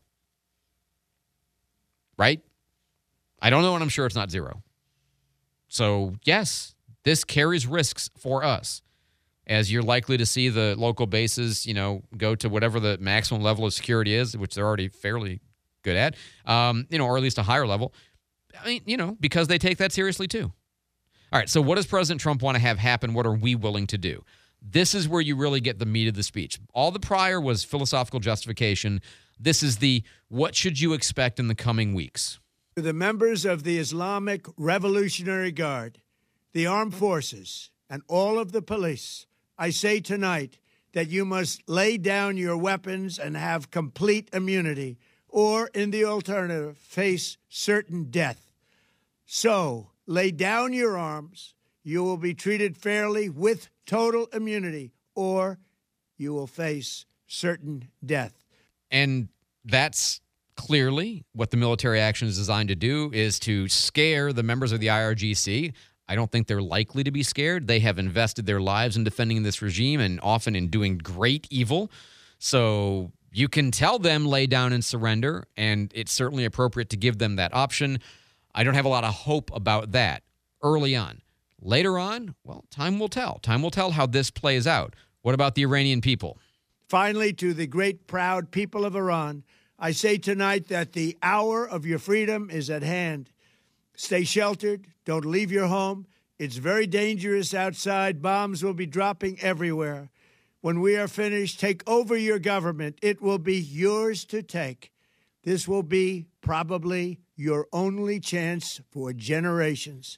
Right? I don't know, and I'm sure it's not zero. So, yes, this carries risks for us, as you're likely to see the local bases, you know, go to whatever the maximum level of security is, which they're already fairly good at, um, you know, or at least a higher level. I mean, you know, because they take that seriously too. All right, so what does President Trump want to have happen? What are we willing to do? This is where you really get the meat of the speech. All the prior was philosophical justification. This is the what should you expect in the coming weeks? To the members of the Islamic Revolutionary Guard, the armed forces, and all of the police, I say tonight that you must lay down your weapons and have complete immunity, or, in the alternative, face certain death. So, lay down your arms. You will be treated fairly with total immunity, or you will face certain death. And that's clearly what the military action is designed to do, is to scare the members of the I R G C. I don't think they're likely to be scared. They have invested their lives in defending this regime and often in doing great evil. So you can tell them lay down and surrender, and it's certainly appropriate to give them that option. I don't have a lot of hope about that early on. Later on, well, time will tell. Time will tell how this plays out. What about the Iranian people? Finally, to the great, proud people of Iran, I say tonight that the hour of your freedom is at hand. Stay sheltered. Don't leave your home. It's very dangerous outside. Bombs will be dropping everywhere. When we are finished, take over your government. It will be yours to take. This will be probably your only chance for generations.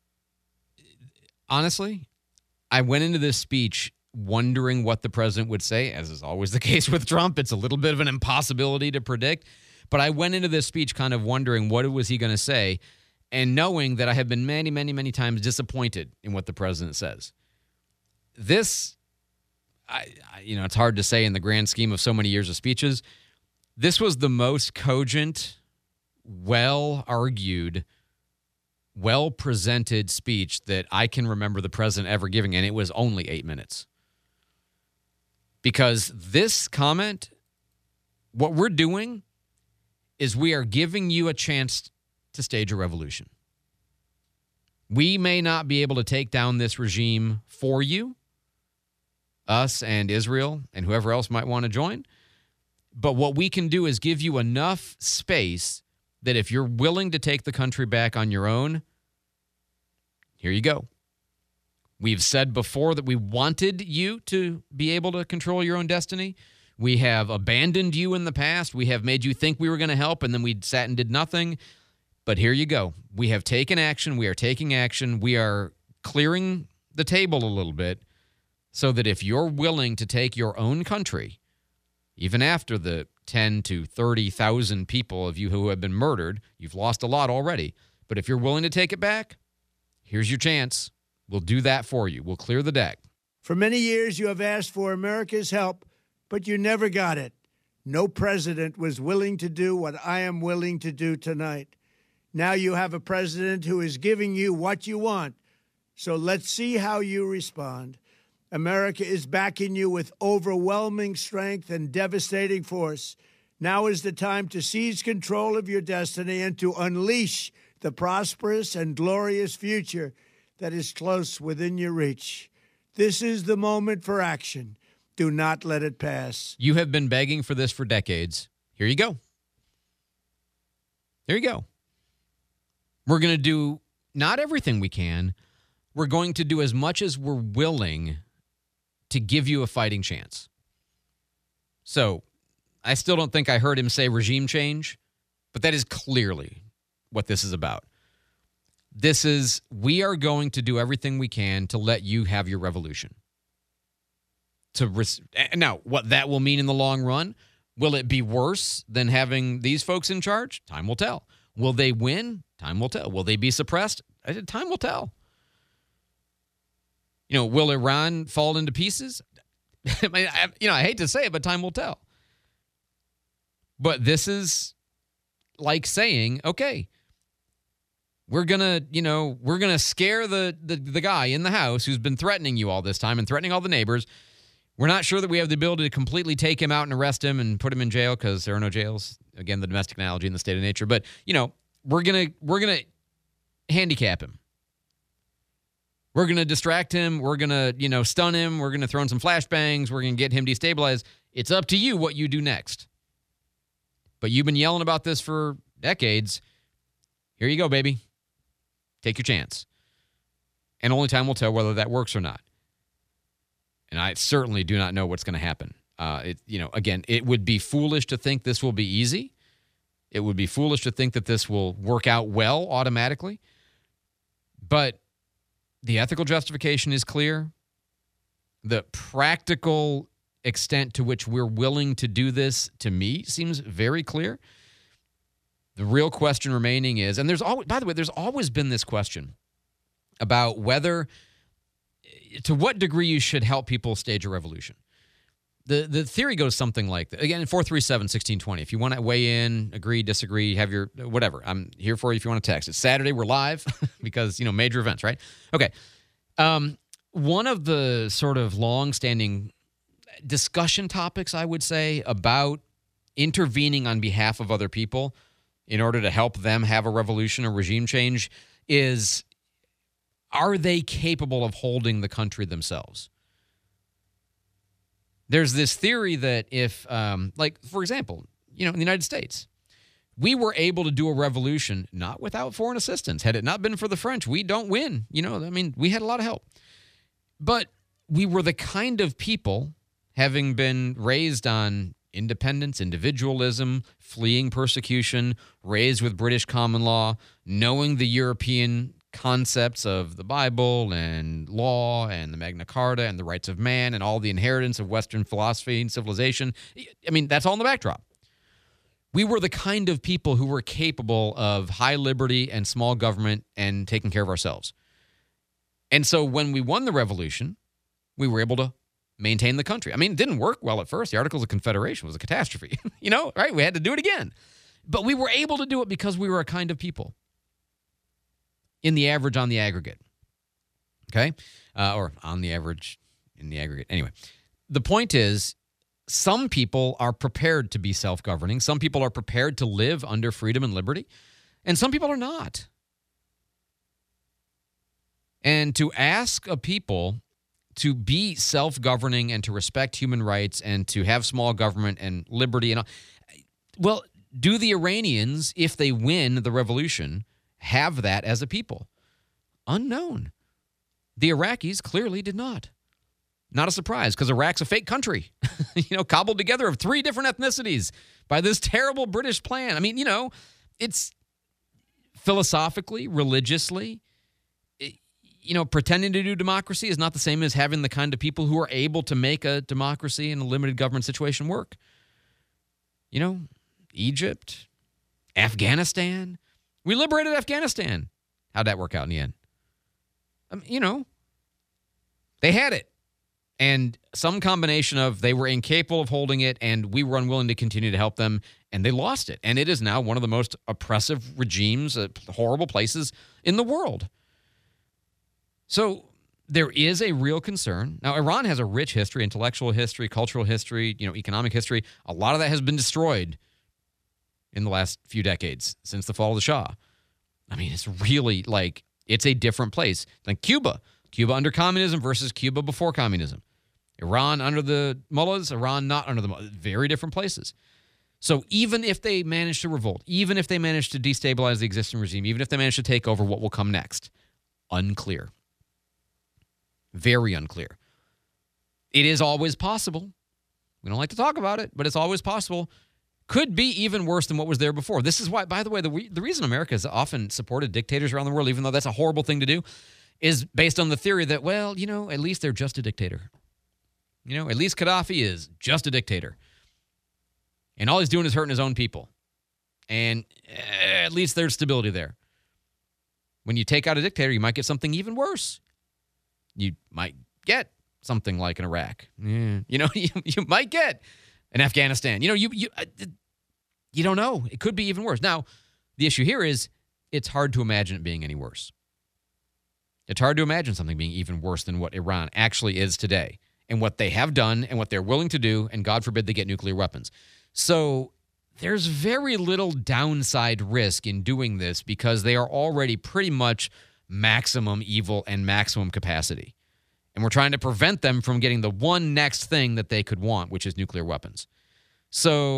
Honestly, I went into this speech wondering what the president would say, as is always the case with Trump. It's a little bit of an impossibility to predict. But I went into this speech kind of wondering what was he going to say, and knowing that I have been many, many, many times disappointed in what the president says. This, I, I, you know, it's hard to say in the grand scheme of so many years of speeches. This was the most cogent, well-argued, well-presented speech that I can remember the president ever giving, and it was only eight minutes. Because this comment, what we're doing is we are giving you a chance to stage a revolution. We may not be able to take down this regime for you, us and Israel and whoever else might want to join, but what we can do is give you enough space that if you're willing to take the country back on your own, here you go. We've said before that we wanted you to be able to control your own destiny. We have abandoned you in the past. We have made you think we were going to help, and then we sat and did nothing. But here you go. We have taken action. We are taking action. We are clearing the table a little bit so that if you're willing to take your own country, even after the ten to thirty thousand people of you who have been murdered, you've lost a lot already. But if you're willing to take it back, here's your chance. We'll do that for you. We'll clear the deck. For many years, you have asked for America's help, but you never got it. No president was willing to do what I am willing to do tonight. Now you have a president who is giving you what you want. So let's see how you respond. America is backing you with overwhelming strength and devastating force. Now is the time to seize control of your destiny and to unleash the prosperous and glorious future that is close within your reach. This is the moment for action. Do not let it pass. You have been begging for this for decades. Here you go. There you go. We're going to do not everything we can. We're going to do as much as we're willing to give you a fighting chance. So I still don't think I heard him say regime change, but that is clearly what this is about. This is, we are going to do everything we can to let you have your revolution. To res- Now, what that will mean in the long run, will it be worse than having these folks in charge? Time will tell. Will they win? Time will tell. Will they be suppressed? Time will tell. You know, will Iran fall into pieces? I mean, I, you know, I hate to say it, but time will tell. But this is like saying, okay, we're going to, you know, we're going to scare the, the the guy in the house who's been threatening you all this time and threatening all the neighbors. We're not sure that we have the ability to completely take him out and arrest him and put him in jail because there are no jails. Again, the domestic analogy in the state of nature. But, you know, we're going to we're going to handicap him. We're going to distract him. We're going to, you know, stun him. We're going to throw in some flashbangs. We're going to get him destabilized. It's up to you what you do next. But you've been yelling about this for decades. Here you go, baby. Take your chance. And only time will tell whether that works or not. And I certainly do not know what's going to happen. Uh, it, you know, again, it would be foolish to think this will be easy. It would be foolish to think that this will work out well automatically. But the ethical justification is clear. The practical extent to which we're willing to do this, to me, seems very clear. The real question remaining is, and there's always, by the way, there's always been this question about whether, to what degree you should help people stage a revolution. The the theory goes something like that. Again, four three seven, one six two zero. If you want to weigh in, agree, disagree, have your whatever. I'm here for you if you want to text. It's Saturday. We're live because, you know, major events, right? Okay. Um, one of the sort of long-standing discussion topics, I would say, about intervening on behalf of other people in order to help them have a revolution or regime change is, are they capable of holding the country themselves? There's this theory that if, um, like, for example, you know, in the United States, we were able to do a revolution not without foreign assistance. Had it not been for the French, we don't win. You know, I mean, we had a lot of help. But we were the kind of people, having been raised on independence, individualism, fleeing persecution, raised with British common law, knowing the European concepts of the Bible and law and the Magna Carta and the rights of man and all the inheritance of Western philosophy and civilization. I mean, that's all in the backdrop. We were the kind of people who were capable of high liberty and small government and taking care of ourselves. And so when we won the revolution, we were able to maintain the country. I mean, it didn't work well at first. The Articles of Confederation was a catastrophe. You know, right? We had to do it again. But we were able to do it because we were a kind of people. In the average, on the aggregate. Okay? Uh, or on the average, in the aggregate. Anyway, the point is, some people are prepared to be self-governing. Some people are prepared to live under freedom and liberty. And some people are not. And to ask a people to be self-governing and to respect human rights and to have small government and liberty and all, well, do the Iranians, if they win the revolution, have that as a people? Unknown. The Iraqis clearly did not. Not a surprise, because Iraq's a fake country, you know, cobbled together of three different ethnicities by this terrible British plan. I mean, you know, it's philosophically, religiously, it, you know, pretending to do democracy is not the same as having the kind of people who are able to make a democracy in a limited government situation work. You know, Egypt, Afghanistan. We liberated Afghanistan. How'd that work out in the end? Um, you know, they had it. And some combination of they were incapable of holding it and we were unwilling to continue to help them, and they lost it. And it is now one of the most oppressive regimes, uh, horrible places in the world. So there is a real concern. Now, Iran has a rich history, intellectual history, cultural history, you know, economic history. A lot of that has been destroyed in the last few decades since the fall of the Shah. I mean, it's really like, it's a different place than Cuba. Cuba under communism versus Cuba before communism. Iran under the mullahs, Iran not under the mullahs. Very different places. So even if they manage to revolt, even if they manage to destabilize the existing regime, even if they manage to take over, what will come next? Unclear. Very unclear. It is always possible. We don't like to talk about it, but it's always possible. Could be even worse than what was there before. This is why, by the way, the, the reason America has often supported dictators around the world, even though that's a horrible thing to do, is based on the theory that, well, you know, at least they're just a dictator. You know, at least Gaddafi is just a dictator. And all he's doing is hurting his own people. And eh, at least there's stability there. When you take out a dictator, you might get something even worse. You might get something like an Iraq. Yeah. You know, you, you might get an Afghanistan. You know, you, you, uh, you don't know. It could be even worse. Now, the issue here is it's hard to imagine it being any worse. It's hard to imagine something being even worse than what Iran actually is today and what they have done and what they're willing to do, and God forbid they get nuclear weapons. So there's very little downside risk in doing this because they are already pretty much maximum evil and maximum capacity. And we're trying to prevent them from getting the one next thing that they could want, which is nuclear weapons. So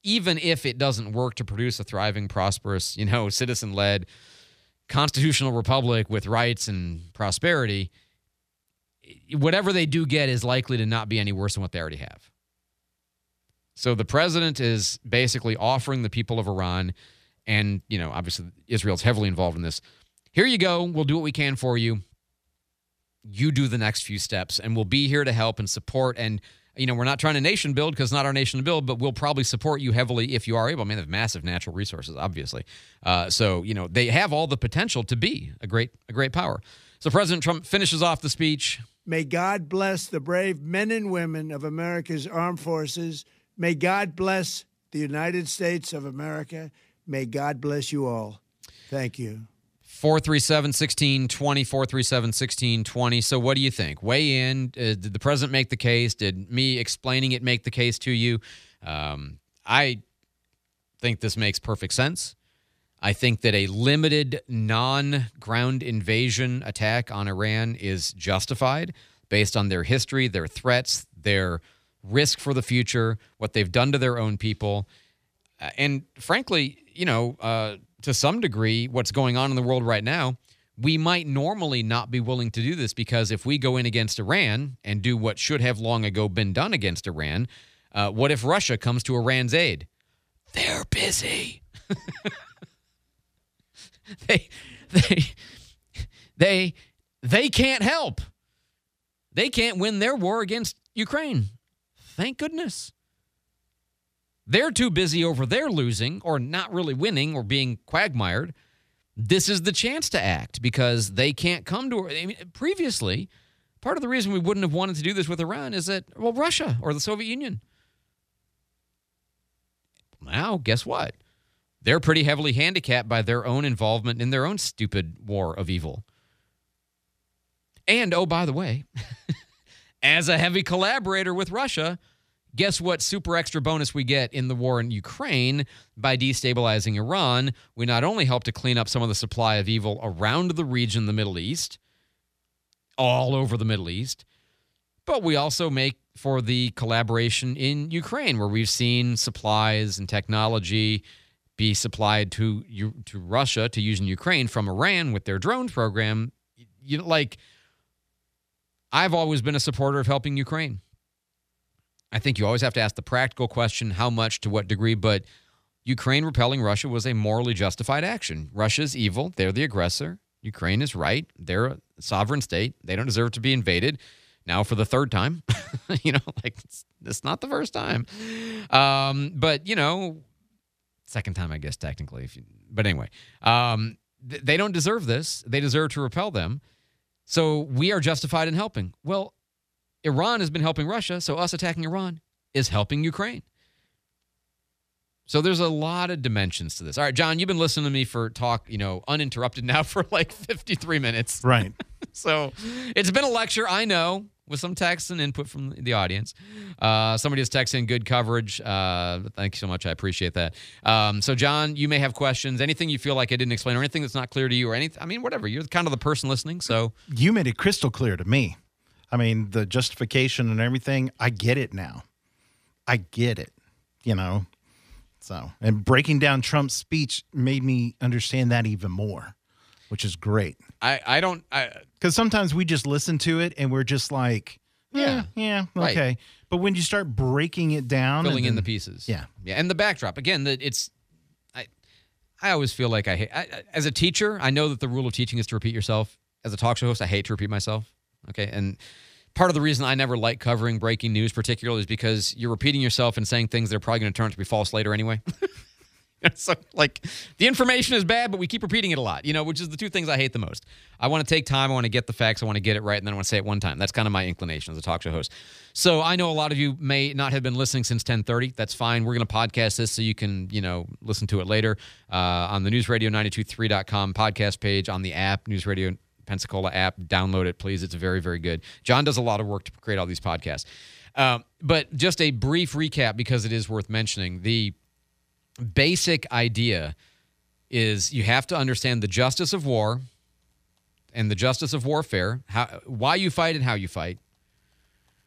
even if it doesn't work to produce a thriving, prosperous, you know, citizen-led constitutional republic with rights and prosperity, whatever they do get is likely to not be any worse than what they already have. So the president is basically offering the people of Iran, and, you know, obviously Israel's heavily involved in this, here you go, we'll do what we can for you. You do the next few steps, and we'll be here to help and support. And, you know, we're not trying to nation build because it's not our nation to build, but we'll probably support you heavily if you are able. I mean, they have massive natural resources, obviously. Uh, so, you know, they have all the potential to be a great, a great power. So President Trump finishes off the speech. May God bless the brave men and women of America's armed forces. May God bless the United States of America. May God bless you all. Thank you. four three seven, one six two zero, four three seven, one six two zero. So what do you think? Weigh in. Uh, did the president make the case? Did me explaining it make the case to you? Um, I think this makes perfect sense. I think that a limited non-ground invasion attack on Iran is justified based on their history, their threats, their risk for the future, what they've done to their own people. Uh, and frankly, you know, uh, to some degree, what's going on in the world right now, we might normally not be willing to do this because if we go in against Iran and do what should have long ago been done against Iran, uh, what if Russia comes to Iran's aid? They're busy. they, they, they, they can't help. They can't win their war against Ukraine. Thank goodness. They're too busy over there losing or not really winning or being quagmired. This is the chance to act because they can't come to... I mean, previously, part of the reason we wouldn't have wanted to do this with Iran is that, well, Russia or the Soviet Union. Now, guess what? They're pretty heavily handicapped by their own involvement in their own stupid war of evil. And, oh, by the way, as a heavy collaborator with Russia, guess what super extra bonus we get in the war in Ukraine by destabilizing Iran? We not only help to clean up some of the supply of evil around the region, the Middle East, all over the Middle East, but we also make for the collaboration in Ukraine, where we've seen supplies and technology be supplied to to Russia to use in Ukraine from Iran with their drone program. You know, like, I've always been a supporter of helping Ukraine. I think you always have to ask the practical question, how much, to what degree, but Ukraine repelling Russia was a morally justified action. Russia's evil. They're the aggressor. Ukraine is right. They're a sovereign state. They don't deserve to be invaded. Now for the third time. you know, like, it's, it's not the first time. Um, but, you know, second time, I guess, technically. If you, but anyway, um, th- they don't deserve this. They deserve to repel them. So we are justified in helping. Well, Iran has been helping Russia, so us attacking Iran is helping Ukraine. So there's a lot of dimensions to this. All right, John, you've been listening to me for talk, you know, uninterrupted now for like fifty-three minutes. Right. So it's been a lecture, I know, with some text and input from the audience. Uh, somebody has texted in good coverage. Uh, thank you so much. I appreciate that. Um, so, John, you may have questions. Anything you feel like I didn't explain or anything that's not clear to you or anything. I mean, whatever. You're kind of the person listening, so. You made it crystal clear to me. I mean, the justification and everything, I get it now. I get it, you know. So, and breaking down Trump's speech made me understand that even more, which is great. I, I don't... Because sometimes we just listen to it and we're just like, yeah, yeah, yeah okay. Right. But when you start breaking it down... Filling then, in the pieces. Yeah. Yeah, and the backdrop. Again, the, it's... I I always feel like I hate... I, as a teacher, I know that the rule of teaching is to repeat yourself. As a talk show host, I hate to repeat myself. Okay, and part of the reason I never like covering breaking news particularly is because you're repeating yourself and saying things that are probably going to turn out to be false later anyway. So, like, the information is bad, but we keep repeating it a lot, you know, which is the two things I hate the most. I want to take time, I want to get the facts, I want to get it right, and then I want to say it one time. That's kind of my inclination as a talk show host. So I know a lot of you may not have been listening since ten thirty. That's fine. We're going to podcast this so you can, you know, listen to it later uh, on the news radio nine two three dot com podcast page, on the app, News Radio Pensacola app. Download it, please. It's very, very good. John does a lot of work to create all these podcasts. Uh, but just a brief recap, because it is worth mentioning. The basic idea is you have to understand the justice of war and the justice of warfare, how, why you fight and how you fight.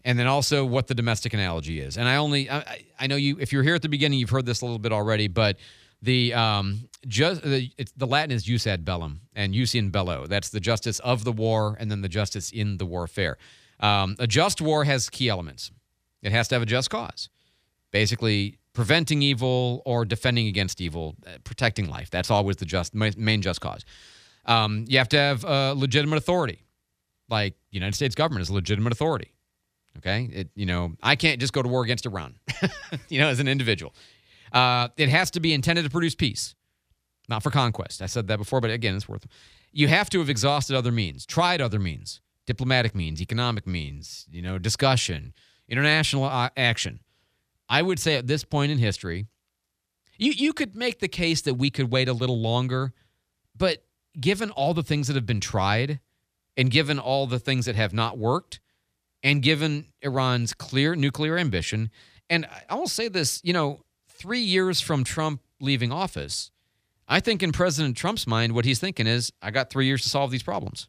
And then also what the domestic analogy is. And I only, I, I know you, if you're here at the beginning, you've heard this a little bit already, but the um, just the, it's, the Latin is jus ad bellum and jus in bello. That's the justice of the war and then the justice in the warfare. Um, a just war has key elements. It has to have a just cause. Basically, preventing evil or defending against evil, uh, protecting life. That's always the just main just cause. Um, you have to have uh, legitimate authority. Like the United States government is a legitimate authority. Okay, it, you know, I can't just go to war against Iran, you know, as an individual. Uh, it has to be intended to produce peace, not for conquest. I said that before, but again, it's worth it. You have to have exhausted other means, tried other means, diplomatic means, economic means, you know, discussion, international uh, action. I would say at this point in history, you, you could make the case that we could wait a little longer, but given all the things that have been tried and given all the things that have not worked, and given Iran's clear nuclear ambition, and I will say this, you know, three years from Trump leaving office, I think in President Trump's mind, what he's thinking is, I got three years to solve these problems.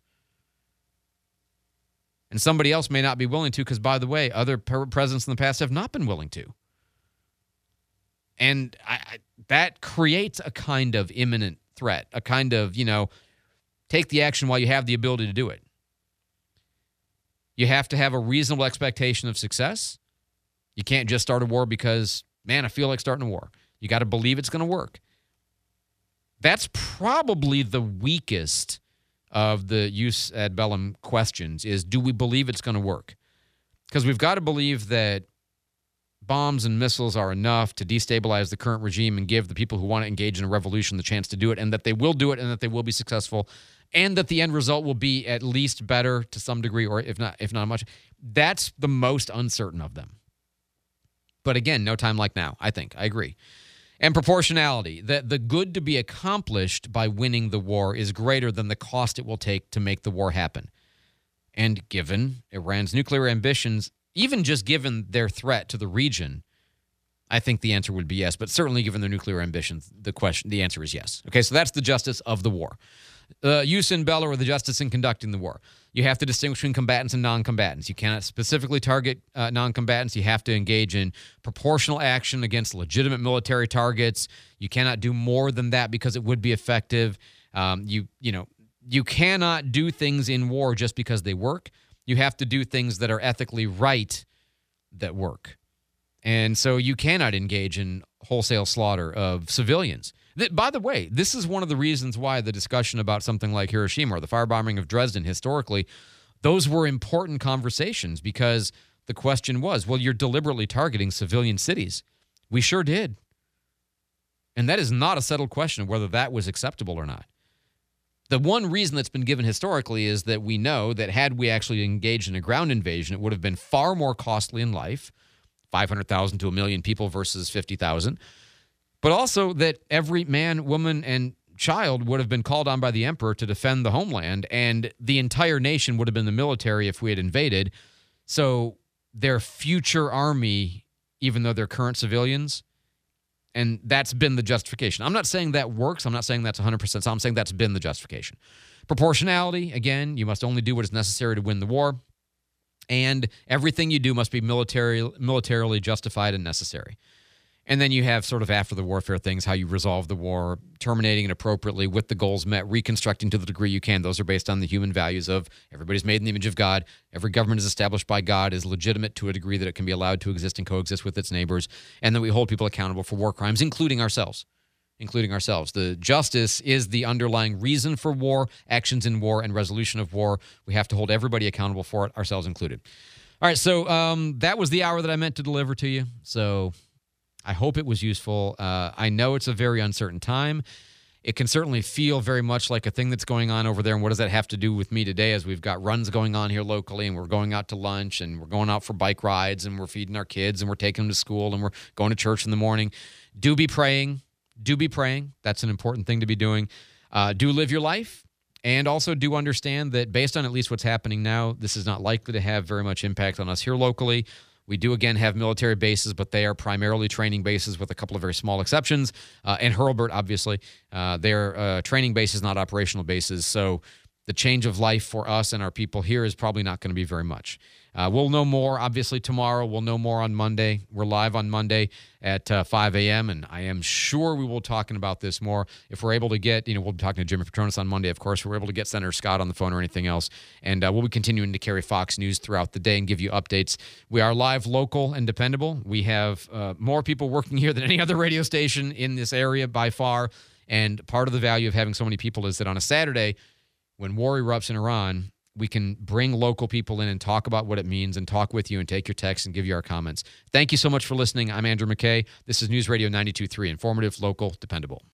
And somebody else may not be willing to, because, by the way, other presidents in the past have not been willing to. And I, I, that creates a kind of imminent threat, a kind of, you know, take the action while you have the ability to do it. You have to have a reasonable expectation of success. You can't just start a war because, man, I feel like starting a war. You got to believe it's going to work. That's probably the weakest of the jus ad bellum questions is, do we believe it's going to work? Because we've got to believe that bombs and missiles are enough to destabilize the current regime and give the people who want to engage in a revolution the chance to do it, and that they will do it and that they will be successful, and that the end result will be at least better to some degree, or if not if not much. That's the most uncertain of them. But again, no time like now, I think. I agree. And proportionality, that the good to be accomplished by winning the war is greater than the cost it will take to make the war happen. And given Iran's nuclear ambitions, even just given their threat to the region, I think the answer would be yes. But certainly given their nuclear ambitions, the question, the answer is yes. Okay, so that's the justice of the war. Uh, jus in bello, or the justice in conducting the war. You have to distinguish between combatants and non-combatants. You cannot specifically target uh, non-combatants. You have to engage in proportional action against legitimate military targets. You cannot do more than that because it would be effective. Um, you, you know, you cannot do things in war just because they work. You have to do things that are ethically right that work. And so you cannot engage in wholesale slaughter of civilians. By the way, this is one of the reasons why the discussion about something like Hiroshima or the firebombing of Dresden historically, those were important conversations, because the question was, well, you're deliberately targeting civilian cities. We sure did. And that is not a settled question of whether that was acceptable or not. The one reason that's been given historically is that we know that had we actually engaged in a ground invasion, it would have been far more costly in life, five hundred thousand to a million people versus fifty thousand. But also that every man, woman, and child would have been called on by the emperor to defend the homeland, and the entire nation would have been the military if we had invaded. So their future army, even though they're current civilians, and that's been the justification. I'm not saying that works. I'm not saying that's one hundred percent. So I'm saying that's been the justification. Proportionality, again, you must only do what is necessary to win the war, and everything you do must be military, militarily justified and necessary. And then you have sort of after the warfare things, how you resolve the war, terminating it appropriately with the goals met, reconstructing to the degree you can. Those are based on the human values of everybody's made in the image of God. Every government is established by God, is legitimate to a degree that it can be allowed to exist and coexist with its neighbors. And then we hold people accountable for war crimes, including ourselves. Including ourselves. The justice is the underlying reason for war, actions in war, and resolution of war. We have to hold everybody accountable for it, ourselves included. All right, so um, that was the hour that I meant to deliver to you. So I hope it was useful. Uh, I know it's a very uncertain time. It can certainly feel very much like a thing that's going on over there. And what does that have to do with me today, as we've got runs going on here locally, and we're going out to lunch, and we're going out for bike rides, and we're feeding our kids, and we're taking them to school, and we're going to church in the morning. Do be praying. Do be praying. That's an important thing to be doing. Uh, do live your life. And also do understand that based on at least what's happening now, this is not likely to have very much impact on us here locally. We do, again, have military bases, but they are primarily training bases with a couple of very small exceptions. Uh, and Hurlburt, obviously, uh, they're uh, training bases, not operational bases. So the change of life for us and our people here is probably not going to be very much. Uh, we'll know more, obviously, tomorrow. We'll know more on Monday. We're live on Monday at uh, five a.m., and I am sure we will be talking about this more. If we're able to get, you know, we'll be talking to Jimmy Petronas on Monday, of course. If we're able to get Senator Scott on the phone or anything else, and uh, we'll be continuing to carry Fox News throughout the day and give you updates. We are live, local, and dependable. We have uh, more people working here than any other radio station in this area by far, and part of the value of having so many people is that on a Saturday, when war erupts in Iran, we can bring local people in and talk about what it means and talk with you and take your texts and give you our comments. Thank you so much for listening. I'm Andrew McKay. This is News Radio ninety-two point three, informative, local, dependable.